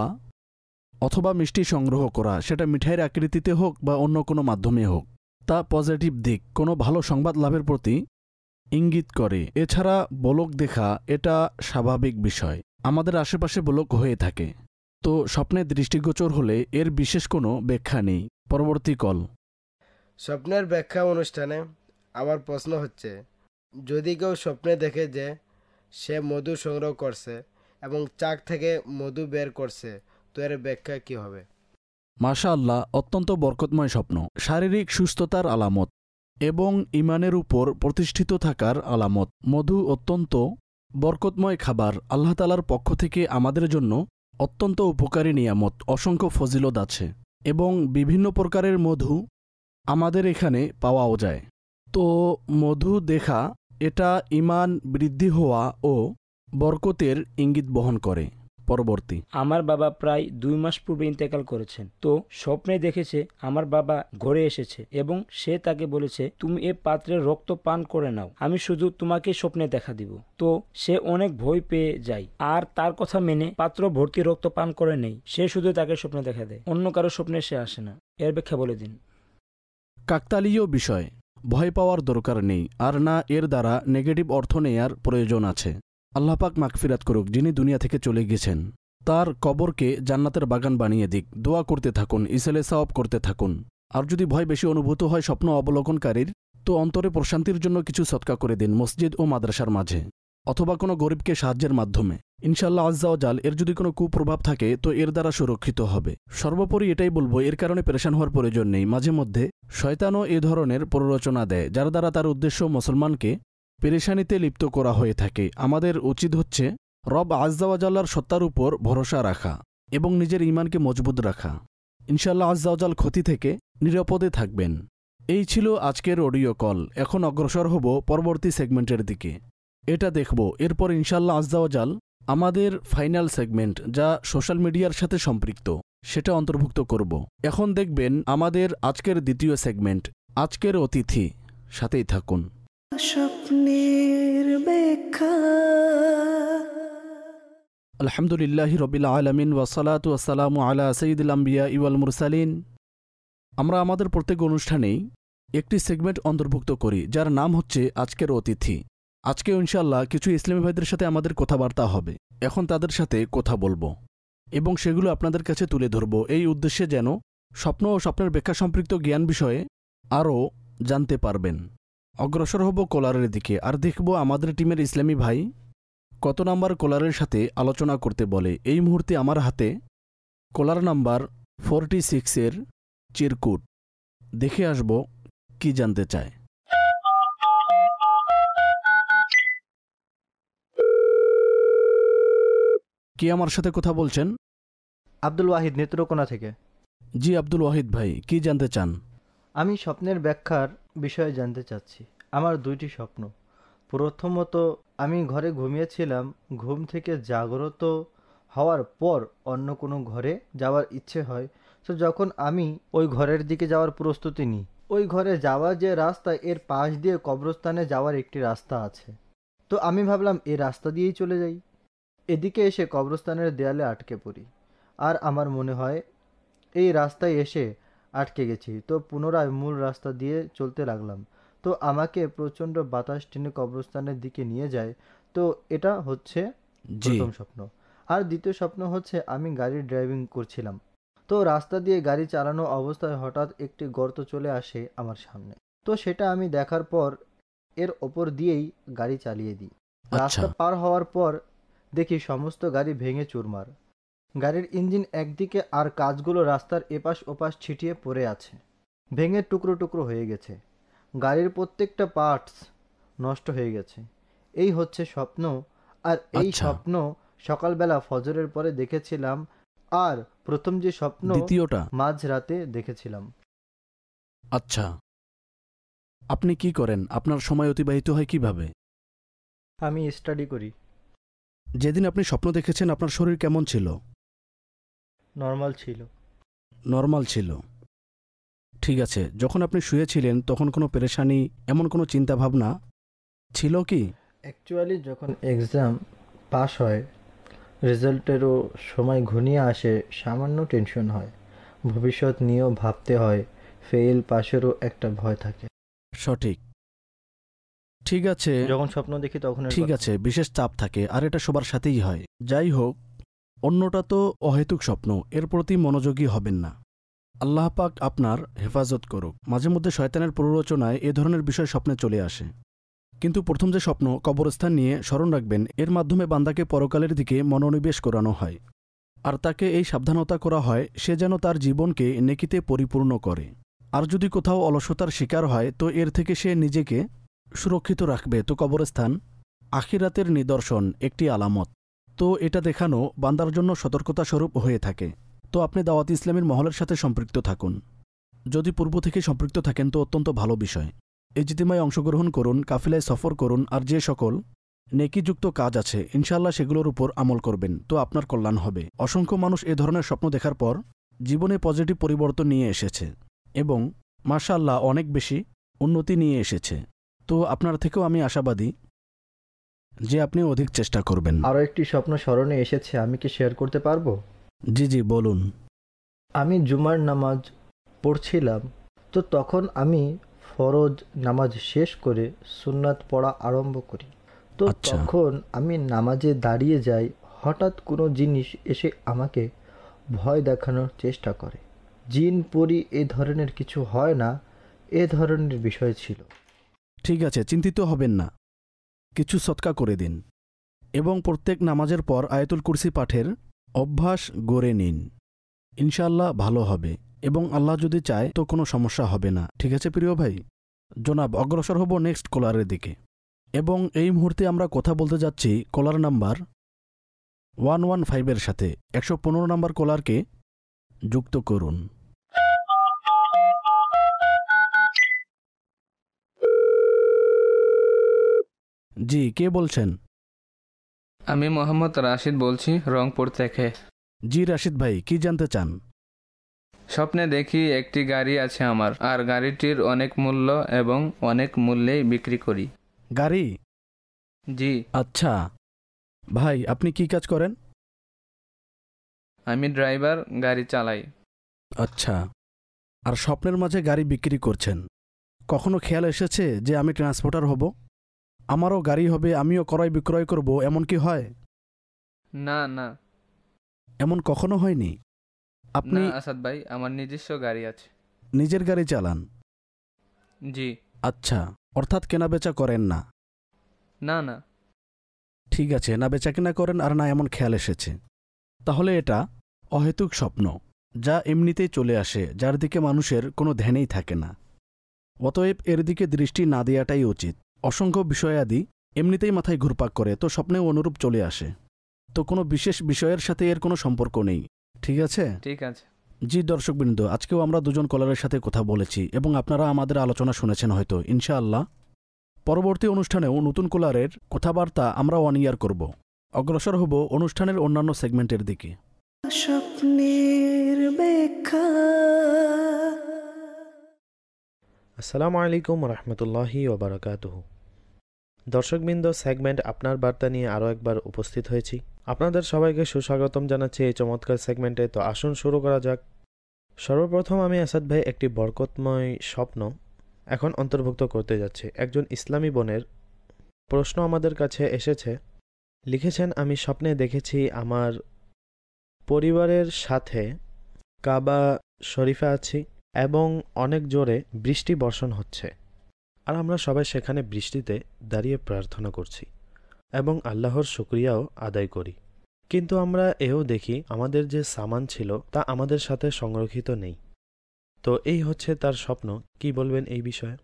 অথবা মিষ্টি সংগ্রহ করা, সেটা মিঠাইয়ের আকৃতিতে হোক বা অন্য কোনো মাধ্যমে হোক, তা পজিটিভ দিক, কোনো ভালো সংবাদ লাভের প্রতি ইঙ্গিত করে। এছাড়া বলক দেখা এটা স্বাভাবিক বিষয়, আমাদের আশেপাশে বলক হয়ে থাকে। তো স্বপ্নে দৃষ্টিগোচর হলে এর বিশেষ কোনো ব্যাখ্যা নেই। পরবর্তী কল। স্বপ্নের ব্যাখ্যা অনুষ্ঠানে আমার প্রশ্ন হচ্ছে, যদি কেউ স্বপ্নে দেখে যে সে মধু সংগ্রহ করছে এবং চাক থেকে মধু বের করছে, তো এর ব্যাখ্যা কি হবে? মাশাআল্লাহ, অত্যন্ত বরকতময় স্বপ্ন, শারীরিক সুস্থতার আলামত এবং ইমানের উপর প্রতিষ্ঠিত থাকার আলামত। মধু অত্যন্ত বরকতময় খাবার, আল্লাহ তাআলার পক্ষ থেকে আমাদের জন্য অত্যন্ত উপকারী নিয়ামত, অসংখ্য ফজিলত আছে এবং বিভিন্ন প্রকারের মধু আমাদের এখানে পাওয়াও যায়। তো মধু দেখা এটা ইমান বৃদ্ধি হওয়া ও বরকতের ইঙ্গিত বহন করে। পরবর্তী। আমার বাবা প্রায় দুই মাস পূর্বে ইন্তেকাল করেছেন। তো স্বপ্নে দেখেছে আমার বাবা ঘরে এসেছে এবং সে তাকে বলেছে, তুমি এ পাত্রের রক্ত পান করে নাও, আমি শুধু তোমাকে স্বপ্নে দেখা দিব। তো সে অনেক ভয় পেয়ে যায় আর তার কথা মেনে পাত্র ভর্তি রক্ত পান করে নেই। সে শুধু তাকে স্বপ্নে দেখা দেয়, অন্য কারো স্বপ্নে সে আসে না। এর ব্যাখ্যা বলে দিন। কাকতালীয় বিষয়, ভয় পাওয়ার দরকার নেই আর না এর দ্বারা নেগেটিভ অর্থ নেয়ার প্রয়োজন আছে। আল্লাহ পাক মাগফিরাত করুক, যিনি দুনিয়া থেকে চলে গেছেন, তার কবরকে জান্নাতের বাগান বানিয়ে দিক। দোয়া করতে থাকুন, ইসলে সাওয়াব করতে থাকুন। আর যদি ভয় বেশি অনুভূত হয় স্বপ্ন অবলোকনকারীর, তো অন্তরে প্রশান্তির জন্য কিছু সৎকা করে দিন মসজিদ ও মাদ্রাসার মাঝে, অথবা কোনো গরিবকে সাহায্যের মাধ্যমে। ইনশাআল্লাহ আজ্জা ওয়া জাল এর যদি কোনো কুপ্রভাব থাকে তো এর দ্বারা সুরক্ষিত হবে। সর্বোপরি এটাই বলবো, এর কারণে পেরেশান হওয়ার প্রয়োজন নেই। মাঝে মধ্যে শয়তানও এ ধরনের প্ররোচনা দেয়, যার দ্বারা তার উদ্দেশ্য মুসলমানকে পেরেশানিতে লিপ্ত করা হয়ে থাকে। আমাদের উচিত হচ্ছে রব আজ্জা ওয়া জাল্লার সত্তার উপর ভরসা রাখা এবং নিজের ঈমানকে মজবুত রাখা। ইনশাআল্লাহ আজ্জা ওয়া জাল ক্ষতি থেকে নিরাপদে থাকবেন। এই ছিল আজকের অডিও কল। এখন অগ্রসর হব পরবর্তী সেগমেন্টের দিকে। এটা দেখব, এরপর ইনশাআল্লাহ আজ্জা ওয়া জাল আমাদের ফাইনাল সেগমেন্ট, যা সোশ্যাল মিডিয়ার সাথে সম্পৃক্ত, সেটা অন্তর্ভুক্ত করব। এখন দেখবেন আমাদের আজকের দ্বিতীয় সেগমেন্ট, আজকের অতিথি। সাথেই থাকুন। স্বপ্নের ব্যাখ্যা। আলহামদুলিল্লাহি রাব্বিল আলামিন ওয়াসসালাতু ওয়াসসালামু আলা সাইয়্যিদিল আমবিয়া ওয়াল মুরসালিন। আমরা আমাদের প্রত্যেক অনুষ্ঠানেই একটি সেগমেন্ট অন্তর্ভুক্ত করি, যার নাম হচ্ছে আজকের অতিথি। আজকে ইনশাআল্লাহ কিছু ইসলামী ভাইদের সাথে আমাদের কথাবার্তা হবে। এখন তাদের সাথে কথা বলবো এবং সেগুলো আপনাদের কাছে তুলে ধরব, এই উদ্দেশ্যে যেন স্বপ্ন ও স্বপ্নের ব্যাখ্যা সম্পৃক্ত জ্ঞান বিষয়ে আরও জানতে পারবেন। অগ্রসর হব কোলারের দিকে আর দেখব আমাদের টিমের ইসলামী ভাই কত নাম্বার কোলারের সাথে আলোচনা করতে বলে। এই মুহূর্তে আমার হাতে কোলার নাম্বার ফোরটি সিক্সের চিরকুট, দেখে আসব কি জানতে চায়। কে আমার সাথে কথা বলছেন? আব্দুল ওয়াহিদ, নেত্রকোনা থেকে। জি আব্দুল ওয়াহিদ ভাই, কি জানতে চান? আমি স্বপ্নের ব্যাখ্যার বিষয়ে জানতে চাচ্ছি। আমার দুইটি স্বপ্ন। প্রথমত আমি ঘরে ঘুমিয়েছিলাম, ঘুম থেকে জাগ্রত হওয়ার পর অন্য কোনো ঘরে যাওয়ার ইচ্ছে হয়। তো যখন আমি ওই ঘরের দিকে যাওয়ার প্রস্তুতি নিই, ওই ঘরে যাওয়ার যে রাস্তা, এর পাশ দিয়ে কবরস্থানে যাওয়ার একটি রাস্তা আছে। তো আমি ভাবলাম এই রাস্তা দিয়েই চলে যাই। এদিকে এসে কবরস্থানের দেয়ালে আটকে পড়ি, আর আমার মনে হয় এই রাস্তায় এসে আটকে গেছি। তো পুনরায় মূল রাস্তা দিয়ে চলতে লাগলাম। তো আমাকে প্রচণ্ড বাতাস টেনে কবরস্থানের দিকে নিয়ে যায়। তো এটা হচ্ছে প্রথম স্বপ্ন। আর দ্বিতীয় স্বপ্ন হচ্ছে আমি গাড়ি ড্রাইভিং করছিলাম। তো রাস্তা দিয়ে গাড়ি চালানো অবস্থায় হঠাৎ একটি গর্ত চলে আসে আমার সামনে। তো সেটা আমি দেখার পর এর ওপর দিয়েই গাড়ি চালিয়ে দিই। রাস্তা পার হওয়ার পর দেখি সমস্ত গাড়ি ভেঙে চুরমার। গাড়ির ইঞ্জিন একদিকে, আর কাঁচগুলো রাস্তার এপাশ ওপাশ ছিটিয়ে পড়ে আছে, ভেঙে টুকরো টুকরো হয়ে গেছে। গাড়ির প্রত্যেকটা পার্টস নষ্ট হয়ে গেছে। এই হচ্ছে স্বপ্ন। আর এই স্বপ্ন সকালবেলা ফজরের পরে দেখেছিলাম, আর প্রথম যে স্বপ্ন দ্বিতীয়টা মাঝরাতে দেখেছিলাম। আচ্ছা, আপনি কি করেন? আপনার সময় অতিবাহিত হয় কিভাবে? আমি স্টাডি করি। যেদিন আপনি স্বপ্ন দেখেছেন আপনার শরীর কেমন ছিল? নর্মাল ছিল। নর্মাল ছিল, ঠিক আছে। যখন আপনি শুয়েছিলেন তখন কোনো পেরেশানি, এমন কোনো চিন্তা ভাবনা ছিল কি? অ্যাকচুয়ালি যখন এক্সাম পাস হয়, রেজাল্টেরও সময় ঘনিয়ে আসে, সামান্য টেনশন হয়, ভবিষ্যৎ নিয়েও ভাবতে হয়, ফেল পাশেরও একটা ভয় থাকে। সঠিক, ঠিক আছে। যখন স্বপ্ন দেখি তখন ঠিক আছে, বিশেষ চাপ থাকে, আর এটা সবার সাথেই হয়। যাই হোক, অন্যটা তো অহেতুক স্বপ্ন, এর প্রতি মনোযোগী হবেন না। আল্লাহ পাক আপনার হেফাজত করুক। মাঝে মধ্যে শয়তানের প্ররোচনায় এ ধরনের বিষয় স্বপ্নে চলে আসে। কিন্তু প্রথম যে স্বপ্ন কবরস্থান নিয়ে, স্মরণ রাখবেন এর মাধ্যমে বান্দাকে পরকালের দিকে মনোনিবেশ করানো হয়, আর তাকে এই সাবধানতা করা হয় সে যেন তার জীবনকে নেকিতে পরিপূর্ণ করে। আর যদি কোথাও অলসতার শিকার হয় তো এর থেকে সে নিজেকে সুরক্ষিত রাখবে। তো কবরস্থান আখিরাতের নিদর্শন, একটি আলামত। তো এটা দেখানো বান্দার জন্য সতর্কতা স্বরূপ হয়ে থাকে। তো আপনি দাওয়াত ইসলামের মহলের সাথে সম্পৃক্ত থাকুন। যদি পূর্ব থেকে সম্পৃক্ত থাকেন তো অত্যন্ত ভালো বিষয়। ইজতিমায় অংশগ্রহণ করুন, কাফিলায় সফর করুন, আর যে সকল নেকিযুক্ত কাজ আছে ইনশাআল্লাহ সেগুলোর উপর আমল করবেন, তো আপনার কল্যাণ হবে। অসংখ্য মানুষ এ ধরনের স্বপ্ন দেখার পর জীবনে পজিটিভ পরিবর্তন নিয়ে এসেছে এবং মাশাআল্লাহ অনেক বেশি উন্নতি নিয়ে এসেছে। তো আপনার থেকেও আমি আশাবাদী যে আপনি অধিক চেষ্টা করবেন। আরও একটি স্বপ্ন স্মরণে এসেছে, আমি কি শেয়ার করতে পারবো? জি জি বলুন। আমি জুমার নামাজ পড়ছিলাম, তো তখন আমি ফরজ নামাজ শেষ করে সুন্নাত পড়া আরম্ভ করি। তো তখন আমি নামাজে দাঁড়িয়ে যাই, হঠাৎ কোনো জিনিস এসে আমাকে ভয় দেখানোর চেষ্টা করে। জিন পরি এ ধরনের কিছু হয় না, এ ধরনের বিষয় ছিল। ঠিক আছে, চিন্তিত হবেন না, কিছু সৎকা করে দিন এবং প্রত্যেক নামাজের পর আয়াতুল কুরসি পাঠের অভ্যাস গড়ে নিন। ইনশাআল্লাহ ভালো হবে এবং আল্লাহ যদি চায় তো কোনো সমস্যা হবে না। ঠিক আছে প্রিয় ভাই, জনাব অগ্রসর হব নেক্সট কলারের দিকে। এবং এই মুহূর্তে আমরা কথা বলতে যাচ্ছি কলার নাম্বার ওয়ান ওয়ান ফাইভের সাথে। একশো পনেরো নম্বর কলারকে যুক্ত করুন। জি, কে বলছেন? আমি মোহাম্মদ রাশিদ বলছি, রংপুর থেকে। জি রাশিদ ভাই, কি জানতে চান? স্বপ্নে দেখি একটি গাড়ি আছে আমার, আর গাড়িটির অনেক মূল্য এবং অনেক মূল্যেই বিক্রি করি। গাড়ি? জি। আচ্ছা ভাই, আপনি কি কাজ করেন? আমি ড্রাইভার, গাড়ি চালাই। আচ্ছা, আর স্বপ্নের মাঝে গাড়ি বিক্রি করছেন। কখনো খেয়াল এসেছে যে আমি ট্রান্সপোর্টার হব, আমারও গাড়ি হবে, আমিও ক্রয় বিক্রয় করব, এমন কি হয়? না না, এমন কখনো হয়নি? আপনি? না আসাদ ভাই, আমার নিজস্ব গাড়ি আছে। নিজের গাড়ি চালান? জি। আচ্ছা, অর্থাৎ কেনাবেচা করেন না? না না। ঠিক আছে, না বেচা কেনা করেন আর না এমন খেয়াল এসেছে, তাহলে এটা অহেতুক স্বপ্ন, যা এমনিতেই চলে আসে, যার দিকে মানুষের কোনো ধ্যানেই থাকে না। অতএব এর দিকে দৃষ্টি না দেওয়াটাই উচিত। অসংখ্য বিষয়াদি এমনিতেই মাথায় ঘুরপাক করে, তো স্বপ্নেও অনুরূপ চলে আসে। তো কোনো বিশেষ বিষয়ের সাথে এর কোনো সম্পর্ক নেই। ঠিক আছে? ঠিক আছে। জি দর্শকবৃন্দ, আজকেও আমরা দুজন কলারের সাথে কথা বলেছি এবং আপনারা আমাদের আলোচনা শুনেছেন হয়তো। ইনশাআল্লাহ পরবর্তী অনুষ্ঠানেও নতুন কোলারের কথাবার্তা আমরা ওয়ান ইয়ার করব। অগ্রসর হব অনুষ্ঠানের অন্যান্য সেগমেন্টের দিকে। স্বপ্নের ব্যাখ্যা। আসসালামু আলাইকুম রহমতুল্লাহি ওবরাকাতুহু। দর্শকবৃন্দ, সেগমেন্ট আপনার বার্তা নিয়ে আরও একবার উপস্থিত হয়েছি। আপনাদের সবাইকে সুস্বাগতম জানাচ্ছি এই চমৎকার সেগমেন্টে। তো আসুন শুরু করা যাক। সর্বপ্রথম আমি আসাদ ভাই একটি বরকতময় স্বপ্ন এখন অন্তর্ভুক্ত করতে যাচ্ছি। একজন ইসলামী বোনের প্রশ্ন আমাদের কাছে এসেছে, লিখেছেন, আমি স্বপ্নে দেখেছি আমার পরিবারের সাথে কাবা শরীফে আছি এবং অনেক জোরে বৃষ্টি বর্ষণ হচ্ছে, আর আমরা সবাই সেখানে বৃষ্টিতে দাঁড়িয়ে প্রার্থনা করছি এবং আল্লাহর শুকরিয়াও আদায় করি। কিন্তু আমরা এও দেখি আমাদের যে সামান ছিল তা আমাদের সাথে সংরক্ষিত নেই। তো এই হচ্ছে তার স্বপ্ন। কি বলবেন এই বিষয়ে?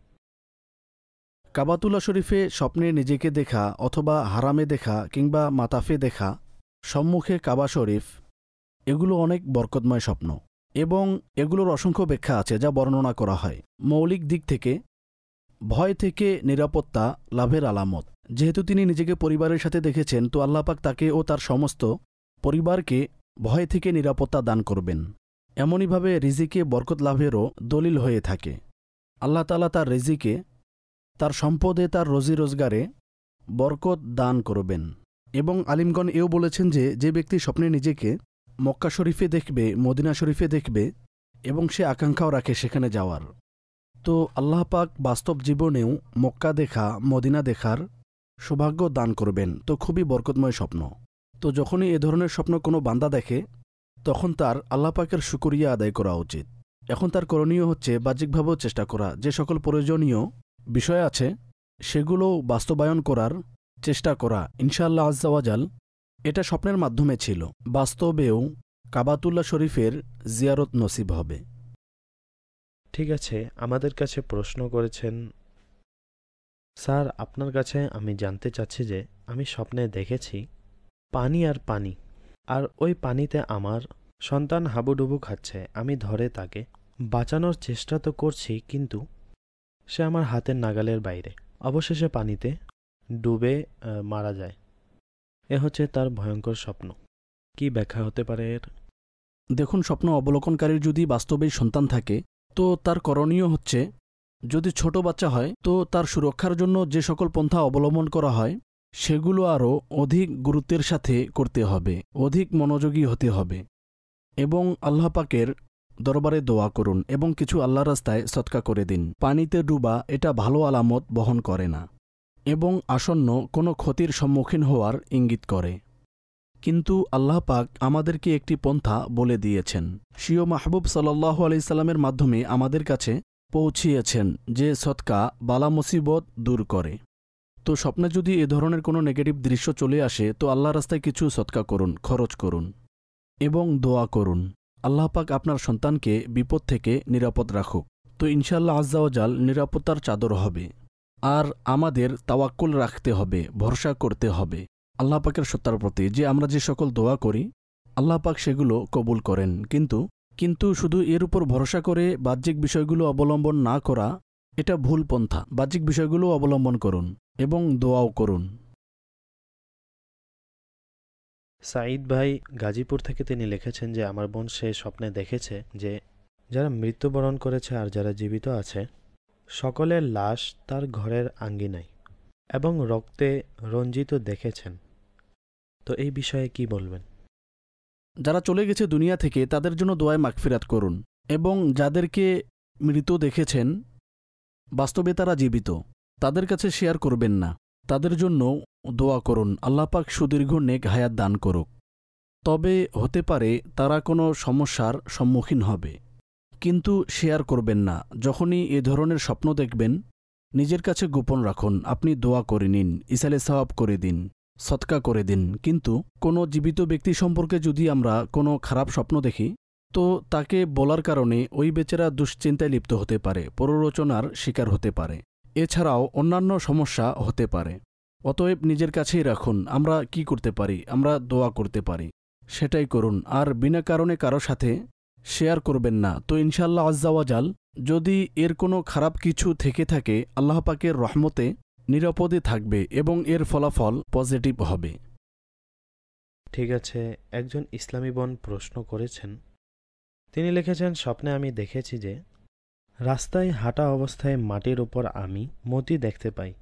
কাবাতুল্লাহ শরীফে স্বপ্নে নিজেকে দেখা অথবা হারামে দেখা কিংবা মাতাফে দেখা, সম্মুখে কাবা শরীফ, এগুলো অনেক বরকতময় স্বপ্ন এবং এগুলোর অসংখ্য ব্যাখ্যা আছে যা বর্ণনা করা হয়। মৌলিক দিক থেকে ভয় থেকে নিরাপত্তা লাভের আলামত। যেহেতু তিনি নিজেকে পরিবারের সাথে দেখেছেন, তো আল্লাহ পাক তাকে ও তার সমস্ত পরিবারকে ভয় থেকে নিরাপত্তা দান করবেন। এমনইভাবে রিজিকে বরকত লাভেরও দলিল হয়ে থাকে। আল্লাহ তাআলা তার রিজিকে, তার সম্পদে, তার রোজি রোজগারে বরকত দান করবেন। এবং আলিমগণ এও বলেছেন যে যে ব্যক্তি স্বপ্নে নিজেকে মক্কা শরীফে দেখবে, মদিনা শরীফে দেখবে এবং সে আকাঙ্ক্ষাও রাখে সেখানে যাওয়ার, তো আল্লাহ পাক বাস্তব জীবনেও মক্কা দেখা, মদিনা দেখার সৌভাগ্য দান করবেন। তো খুবই বরকতময় স্বপ্ন। তো যখনই এ ধরনের স্বপ্ন কোনো বান্দা দেখে, তখন তার আল্লাহ পাকের শুকরিয়া আদায় করা উচিত। এখন তার করণীয় হচ্ছে বাহ্যিকভাবেও চেষ্টা করা, যে সকল প্রয়োজনীয় বিষয় আছে সেগুলো বাস্তবায়ন করার চেষ্টা করা। ইনশাআল্লাহ আজ্জা ওয়াজাল এটা স্বপ্নের মাধ্যমে ছিল, বাস্তবেও কাবাতুল্লাহ শরীফের জিয়ারত নসিব হবে। ঠিক আছে, আমাদের কাছে প্রশ্ন করেছেন, স্যার আপনার কাছে আমি জানতে চাচ্ছি যে আমি স্বপ্নে দেখেছি পানি আর পানি, আর ওই পানিতে আমার সন্তান হাবুডুবু খাচ্ছে। আমি ধরে তাকে বাঁচানোর চেষ্টা তো করছি, কিন্তু সে আমার হাতের নাগালের বাইরে, অবশেষে পানিতে ডুবে মারা যায়। এ হচ্ছে তার ভয়ঙ্কর স্বপ্ন। কি ব্যাখ্যা হতে পারে এর? দেখুন, স্বপ্ন অবলোকনকারীর যদি বাস্তবেই সন্তান থাকে, তো তার করণীয় হচ্ছে, যদি ছোট বাচ্চা হয় তো তার সুরক্ষার জন্য যে সকল পন্থা অবলম্বন করা হয় সেগুলো আরও অধিক গুরুত্বের সাথে করতে হবে, অধিক মনোযোগী হতে হবে এবং আল্লাহ পাকের দরবারে দোয়া করুন এবং কিছু আল্লাহ রাস্তায় সৎকা করে দিন। পানিতে ডুবা এটা ভালো আলামত বহন করে না এবং আসন্ন কোনো ক্ষতির সম্মুখীন হওয়ার ইঙ্গিত করে। কিন্তু আল্লাহ পাক আমাদেরকে একটি পন্থা বলে দিয়েছেন, শিও মাহবুব সাল্লাল্লাহু আলাইহি সাল্লামের মাধ্যমে আমাদের কাছে পৌঁছিয়েছেন, যে সৎকা বালা মুসিবত দূর করে। তো স্বপ্নে যদি এ ধরনের কোনো নেগেটিভ দৃশ্য চলে আসে, তো আল্লাহ রাস্তায় কিছু সৎকা করুন, খরচ করুন এবং দোয়া করুন, আল্লাহ পাক আপনার সন্তানকে বিপদ থেকে নিরাপদ রাখুক। তো ইনশাআল্লাহ আজ্জা ওয়াজাল নিরাপত্তার চাদর হবে। আর আমাদের তাওয়াক্কুল রাখতে হবে, ভরসা করতে হবে আল্লাহ পাকের সত্তার প্রতি, যে আমরা যে সকল দোয়া করি আল্লাহ পাক সেগুলো কবুল করেন। কিন্তু কিন্তু শুধু এর উপর ভরসা করে বাহ্যিক বিষয়গুলো অবলম্বন না করা, এটা ভুল পন্থা। বাহ্যিক বিষয়গুলো অবলম্বন করুন এবং দোয়াও করুন। সাঈদ ভাই গাজীপুর থেকে তিনি লিখেছেন যে আমার বোন সে স্বপ্নে দেখেছে যে যারা মৃত্যুবরণ করেছে আর যারা জীবিত আছে সকলের লাশ তার ঘরের আঙ্গিনায় এবং রক্তে রঞ্জিত দেখেছেন। তো এই বিষয়ে কি বলবেন? যারা চলে গেছে দুনিয়া থেকে তাদের জন্য দোয়ায় মাগফিরাত করুন এবং যাদেরকে মৃত দেখেছেন বাস্তবে তারা জীবিত, তাদের কাছে শেয়ার করবেন না, তাদের জন্য দোয়া করুন আল্লাহ পাক সুদীর্ঘ নেক হায়াত দান করুক। তবে হতে পারে তারা কোনো সমস্যার সম্মুখীন হবে, কিন্তু শেয়ার করবেন না। যখনই এ ধরনের স্বপ্ন দেখবেন নিজের কাছে গোপন রাখুন। আপনি দোয়া করে নিন, ইসালে সওয়াব করে দিন, সৎকা করে দিন। কিন্তু কোনো জীবিত ব্যক্তি সম্পর্কে যদি আমরা কোনো খারাপ স্বপ্ন দেখি, তো তাকে বলার কারণে ওই বেচারা দুশ্চিন্তায় লিপ্ত হতে পারে, প্ররোচনার শিকার হতে পারে, এছাড়াও অন্যান্য সমস্যা হতে পারে। অতএব নিজের কাছেই রাখুন। আমরা কি করতে পারি? আমরা দোয়া করতে পারি, সেটাই করুন। আর বিনা কারণে কারো সাথে শেয়ার করবেন না। তো ইনশাআল্লাহ আজ্জা ওয়াজাল যদি এর কোনো খারাপ কিছু থেকে থাকে আল্লাহ পাকের রহমতে নিরাপদে থাকবে এবং এর ফলাফল পজিটিভ হবে। ঠিক আছে, একজন ইসলামী বোন প্রশ্ন করেছেন, তিনি লিখেছেন, স্বপ্নে আমি দেখেছি যে রাস্তায় হাঁটা অবস্থায় মাটির উপর আমি মতি দেখতে পাই,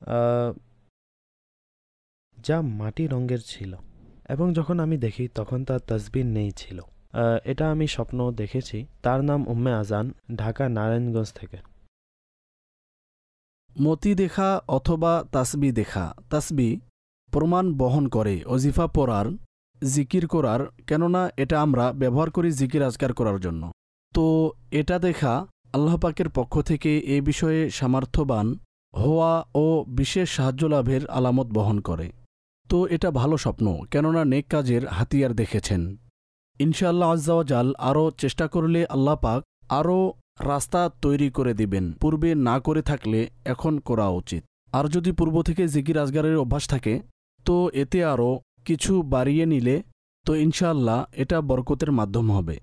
যা মাটি রঙের ছিল, এবং যখন আমি দেখি তখন তার তসবির নেই ছিল। এটা আমি স্বপ্ন দেখেছি। তার নাম উম্মে আজান, ঢাকা নারায়ণগঞ্জ থেকে। মতি দেখা অথবা তাসবি দেখা, তাসবি প্রমাণ বহন করে অজিফা পড়ার, জিকির করার, কেননা এটা আমরা ব্যবহার করি জিকির আজকার করার জন্য। তো এটা দেখা আল্লাহ পাকের পক্ষ থেকে এ বিষয়ে সামর্থ্যবান হওয়া ও বিশেষ সাহায্য লাভের আলামত বহন করে। তো এটা ভালো স্বপ্ন, কেননা নেক কাজের হাতিয়ার দেখেছেন। ইনশাআল্লাহ আজ্জাওয়াজাল আরও চেষ্টা করলে আল্লাহ পাক আরও রাস্তা তৈরি করে দিবেন। পূর্বে না করে থাকলে এখন করা উচিত। আর যদি পূর্ব থেকে জিকির আজগারের অভ্যাস থাকে তো এতে আরও কিছু বাড়িয়ে নিলে তো ইনশাআল্লাহ এটা বরকতের মাধ্যম হবে।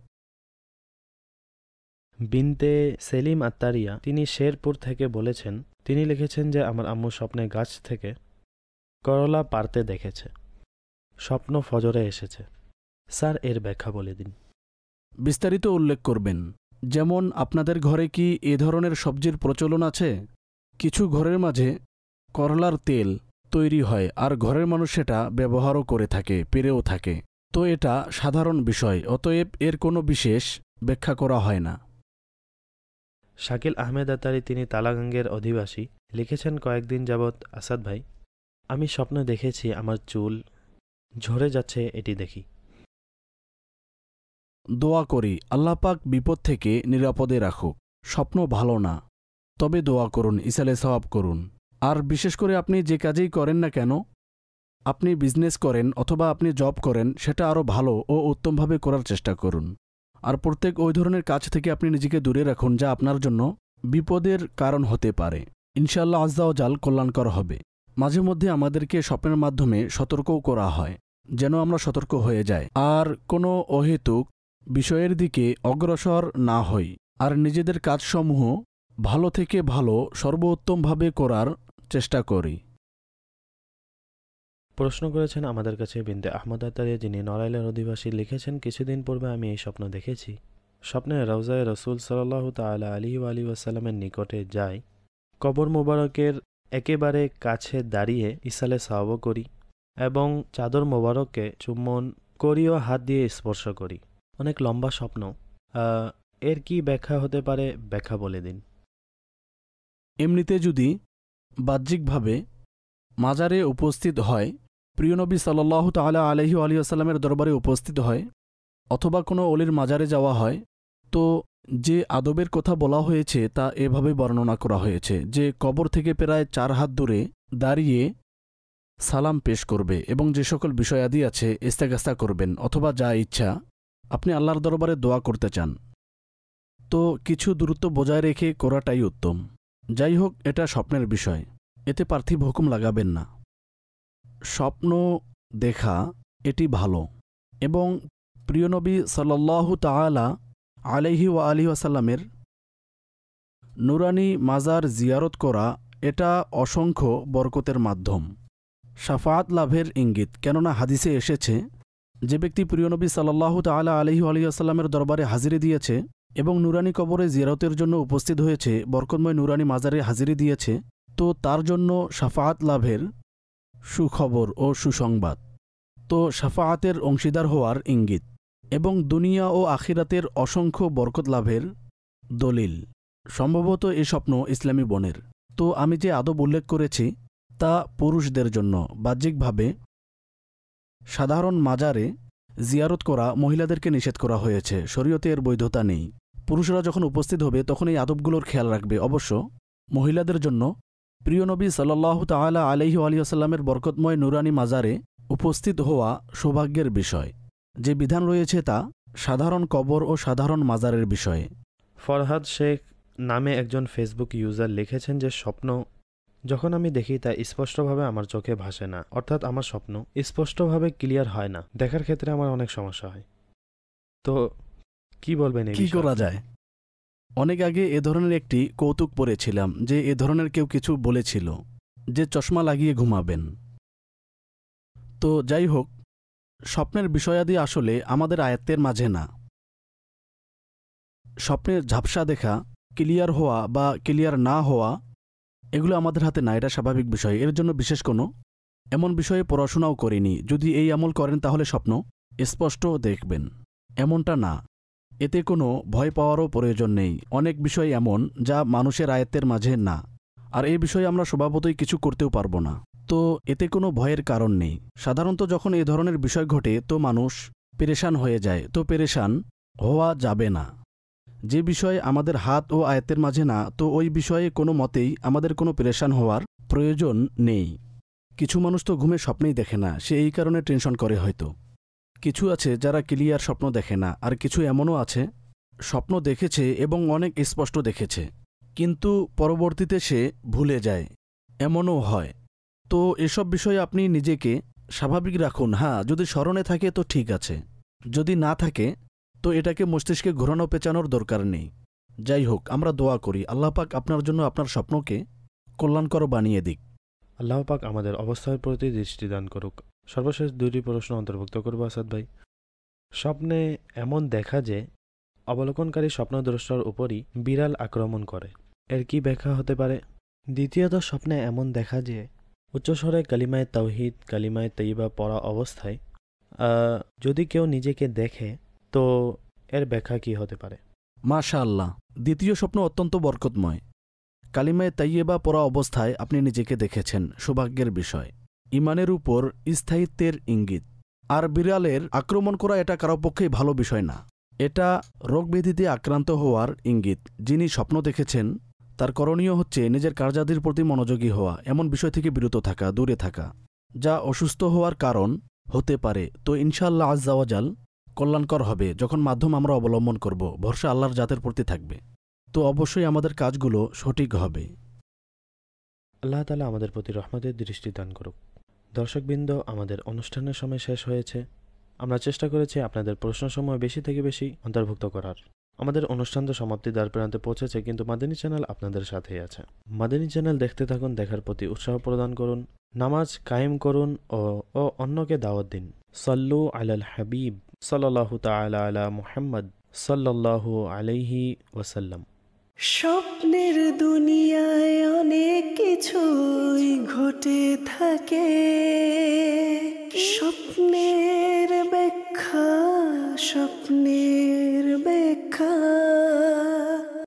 বিনতে সেলিম আত্তারিয়া, তিনি শেরপুর থেকে বলেছেন, তিনি লিখেছেন যে আমার আম্মু স্বপ্নে গাছ থেকে করলা পারতে দেখেছে। স্বপ্ন ফজরে এসেছে। স্যার, এর ব্যাখ্যা বলে দিন। বিস্তারিত উল্লেখ করবেন। যেমন আপনাদের ঘরে কি এ ধরনের সবজির প্রচলন আছে? কিছু ঘরের মাঝে করলার তেল তৈরি হয় আর ঘরের মানুষ সেটা ব্যবহারও করে থাকে, পেরেও থাকে। তো এটা সাধারণ বিষয়, অতএব এর কোনো বিশেষ ব্যাখ্যা করা হয় না। শাকিল আহমেদ আতারি, তিনি তালাগাঙ্গের অধিবাসী, লিখেছেন, কয়েকদিন যাবৎ আসাদ ভাই, আমি স্বপ্নে দেখেছি আমার চুল ঝরে যাচ্ছে, এটি দেখি। দোয়া করি আল্লাহ পাক বিপদ থেকে নিরাপদে রাখুক। স্বপ্ন ভালো না, তবে দোয়া করুন, ইসালে সওয়াব করুন। আর বিশেষ করে আপনি যে কাজেই করেন না কেন, আপনি বিজনেস করেন অথবা আপনি জব করেন, সেটা আরও ভালো ও উত্তমভাবে করার চেষ্টা করুন। আর প্রত্যেক ওই ধরনের কাজ থেকে আপনি নিজেকে দূরে রাখুন যা আপনার জন্য বিপদের কারণ হতে পারে। ইনশাআল্লাহ আজ্জাওয়াজাল কল্যাণকর হবে। মাঝে মধ্যে আমাদেরকে স্বপ্নের মাধ্যমে সতর্কও করা হয়, যেন আমরা সতর্ক হয়ে যাই আর কোনো অহেতুক বিষয়ের দিকে অগ্রসর না হই, আর নিজেদের কাজসমূহ ভালো থেকে ভালো সর্বোত্তমভাবে করার চেষ্টা করি। প্রশ্ন করেছেন আমাদের কাছে বিনতে আহমদ আতারিয়া, যিনি নড়াইলের অধিবাসী, লিখেছেন, কিছুদিন পূর্বে আমি এই স্বপ্ন দেখেছি। স্বপ্নে রওজায়ে রসুল সাল্লাল্লাহু তাআলা আলাইহি ওয়া আলিহি ওয়াসাল্লামের নিকটে যাই, কবর মোবারকের একেবারে কাছে দাঁড়িয়ে ইসালে সাওয়াব করি এবং চাদর মোবারককে চুম্বন করিও হাত দিয়ে স্পর্শ করি। অনেক লম্বা স্বপ্ন, এর কি ব্যাখ্যা হতে পারে? ব্যাখ্যা বলে দিন। এমনিতে যদি বাহ্যিকভাবে মাজারে উপস্থিত হয়, প্রিয়নবী সাল্লাল্লাহু তাআলা আলাইহি ওয়া আলিহি ওয়াসাল্লামের দরবারে উপস্থিত হয়, অথবা কোনো অলির মাজারে যাওয়া হয়, তো যে আদবের কথা বলা হয়েছে তা এভাবে বর্ণনা করা হয়েছে যে কবর থেকে প্রায় চার হাত দূরে দাঁড়িয়ে সালাম পেশ করবে এবং যে সকল বিষয়াদি আছে ইস্তেগফার করবেন, অথবা যা ইচ্ছা আপনি আল্লাহর দরবারে দোয়া করতে চান, তো কিছু দূরত্ব বজায় রেখে করাটাই উত্তম। যাই হোক, এটা স্বপ্নের বিষয়, এতে পার্থিব হুকুম লাগাবেন না। স্বপ্ন দেখা এটি ভালো, এবং প্রিয়নবী সাল্লাল্লাহু তাআলা আলাইহি ওয়া আলিহি ওয়াসাল্লামের নুরানি মাজার জিয়ারত করা এটা অসংখ্য বরকতের মাধ্যম, শাফাআত লাভের ইঙ্গিত। কেননা হাদিসে এসেছে, যে ব্যক্তি প্রিয়নবী সাল্লাল্লাহু তাআলা আলাইহি ওয়া আলিহি ওয়াসাল্লামের দরবারে হাজিরি দিয়েছে এবং নুরানি কবরে জিয়ারতের জন্য উপস্থিত হয়েছে, বরকতময় নুরানি মাজারে হাজিরি দিয়েছে, তো তার জন্য শাফাআত লাভের সুখবর ও সুসংবাদ, তো শাফাআতের অংশীদার হওয়ার ইঙ্গিত এবং দুনিয়া ও আখিরাতের অসংখ্য বরকত লাভের দলিল। সম্ভবত এ স্বপ্ন ইসলামী বনের। তো আমি যে আদব উল্লেখ করেছি তা পুরুষদের জন্য। বাহ্যিকভাবে সাধারণ মাজারে জিয়ারত করা মহিলাদেরকে নিষেধ করা হয়েছে, শরীয়তে এর বৈধতা নেই। পুরুষরা যখন উপস্থিত হবে তখন এই আদবগুলোর খেয়াল রাখবে। অবশ্য মহিলাদের জন্য প্রিয়নবী সাল্লাল্লাহু তাআলা আলাইহি ওয়া আলিহি ওয়াসাল্লামের বরকতময় নুরানি মাজারে উপস্থিত হওয়া সৌভাগ্যের বিষয়। যে বিধান রয়েছে তা সাধারণ কবর ও সাধারণ মাজারের বিষয়ে। ফরহাদ শেখ নামে একজন ফেসবুক ইউজার লিখেছেন যে স্বপ্ন যখন আমি দেখি তা স্পষ্টভাবে আমার চোখে ভাসে না, অর্থাৎ আমার স্বপ্ন স্পষ্টভাবে ক্লিয়ার হয় না, দেখার ক্ষেত্রে আমার অনেক সমস্যা হয়। তো কি বলবেন? কি করা যায়? অনেক আগে এ ধরনের একটি কৌতুক পড়েছিলাম যে এ ধরনের কেউ কিছু বলেছিল যে চশমা লাগিয়ে ঘুমাবেন। তো যাই হোক, স্বপ্নের বিষয়াদি আসলে আমাদের আয়ত্তের মাঝে না। স্বপ্নের ঝাপসা দেখা, ক্লিয়ার হওয়া বা ক্লিয়ার না হওয়া, এগুলো আমাদের হাতে না, এটা স্বাভাবিক বিষয়। এর জন্য বিশেষ কোনো এমন বিষয়ে পড়াশোনাও করিনি। যদি এই আমল করেন তাহলে স্বপ্ন স্পষ্ট দেখবেন, এমনটা না। এতে কোনো ভয় পাওয়ারও প্রয়োজন নেই। অনেক বিষয় এমন যা মানুষের আয়ত্তের মাঝে না, আর এই বিষয়ে আমরা স্বভাবতই কিছু করতেও পারবো না। তো এতে কোনো ভয়ের কারণ নেই। সাধারণত যখন এই ধরনের বিষয় ঘটে তো মানুষ পেরেশান হয়ে যায়। তো পেরেশান হওয়া যাবে না। যে বিষয় আমাদের হাত ও আয়ত্তের মাঝে না, তো ওই বিষয়ে কোনো মতেই আমাদের কোনো পেরেশান হওয়ার প্রয়োজন নেই। কিছু মানুষ তো ঘুমে স্বপ্নেই দেখে না, সে এই কারণে টেনশন করে হয়তো। কিছু আছে যারা ক্লিয়ার স্বপ্ন দেখে না, আর কিছু এমনও আছে স্বপ্ন দেখেছে এবং অনেক স্পষ্ট দেখেছে, কিন্তু পরবর্তীতে সে ভুলে যায়, এমনও হয়। তো এসব বিষয়ে আপনি নিজেকে স্বাভাবিক রাখুন। হ্যাঁ, যদি স্মরণে থাকে তো ঠিক আছে, যদি না থাকে তো এটাকে মস্তিষ্কে ঘোরানো পেঁচানোর দরকার নেই। যাই হোক, আমরা দোয়া করি আল্লাহ পাক আপনার জন্য আপনার স্বপ্নকে কল্যাণকর বানিয়ে দিক। আল্লাহ পাক আমাদের অবস্থার প্রতি দৃষ্টি দান করুক। সর্বশেষ দুইটি প্রশ্ন অন্তর্ভুক্ত করব আসাদ ভাই। স্বপ্নে এমন দেখা যে অবলোকনকারী স্বপ্নদ্রষ্টার উপরই বিড়াল আক্রমণ করে, এর কি ব্যাখ্যা হতে পারে? দ্বিতীয়ত, স্বপ্নে এমন দেখা যে উচ্চস্বরে কালিমায়ে তাওহীদ, কালিমায়ে তৈয়বা পড়া অবস্থায় যদি কেউ নিজেকে দেখে তো এর ব্যাখ্যা কি হতে পারে? মাশাআল্লাহ, দ্বিতীয় স্বপ্ন অত্যন্ত বরকতময়। কালিমায়ে তাইয়্যেবা পড়া অবস্থায় আপনি নিজেকে দেখেছেন, সৌভাগ্যের বিষয়, ইমানের উপর স্থায়িত্বের ইঙ্গিত। আর বিড়ালের আক্রমণ করা এটা কারো পক্ষেই ভালো বিষয় না, এটা রোগব্যাধিতে আক্রান্ত হওয়ার ইঙ্গিত। যিনি স্বপ্ন দেখেছেন তার করণীয় হচ্ছে নিজের কার্যাদির প্রতি মনোযোগী হওয়া, এমন বিষয় থেকে বিরত থাকা, দূরে থাকা যা অসুস্থ হওয়ার কারণ হতে পারে। তো ইনশাআল্লাহ আজ্জা ওয়াজাল কল্যাণকর হবে যখন মাধ্যম আমরা অবলম্বন করব, ভরসা আল্লাহর জাতের প্রতি থাকবে, তো অবশ্যই আমাদের কাজগুলো সঠিক হবে। আল্লাহ তাআলা আমাদের প্রতি রহমতের দৃষ্টি দান করুক। দর্শকবৃন্দ, আমাদের অনুষ্ঠানের সময় শেষ হয়েছে। আমরা চেষ্টা করেছি আপনাদের প্রশ্নসমূহ বেশি থেকে বেশি অন্তর্ভুক্ত করার। আমাদের অনুষ্ঠান তো সমাপ্তি দ্বার প্রান্তে পৌঁছেছে, কিন্তু মাদানী চ্যানেল আপনাদের সাথেই আছে। মাদানী চ্যানেল দেখতে থাকুন, দেখার প্রতি উৎসাহ প্রদান করুন, নামাজ কায়েম করুন ও ও অন্যকে দাওয়াত দিন। সাল্লু আলাল হাবিব সাল্লাল্লাহু তাআলা আলা মুহাম্মদ সাল্লাল্লাহু আলাইহি ওয়াসাল্লাম। স্বপ্নের দুনিয়ায় অনেক কিছুই ঘটে থাকে, স্বপ্নের ব্যাখ্যা, স্বপ্নের ব্যাখ্যা।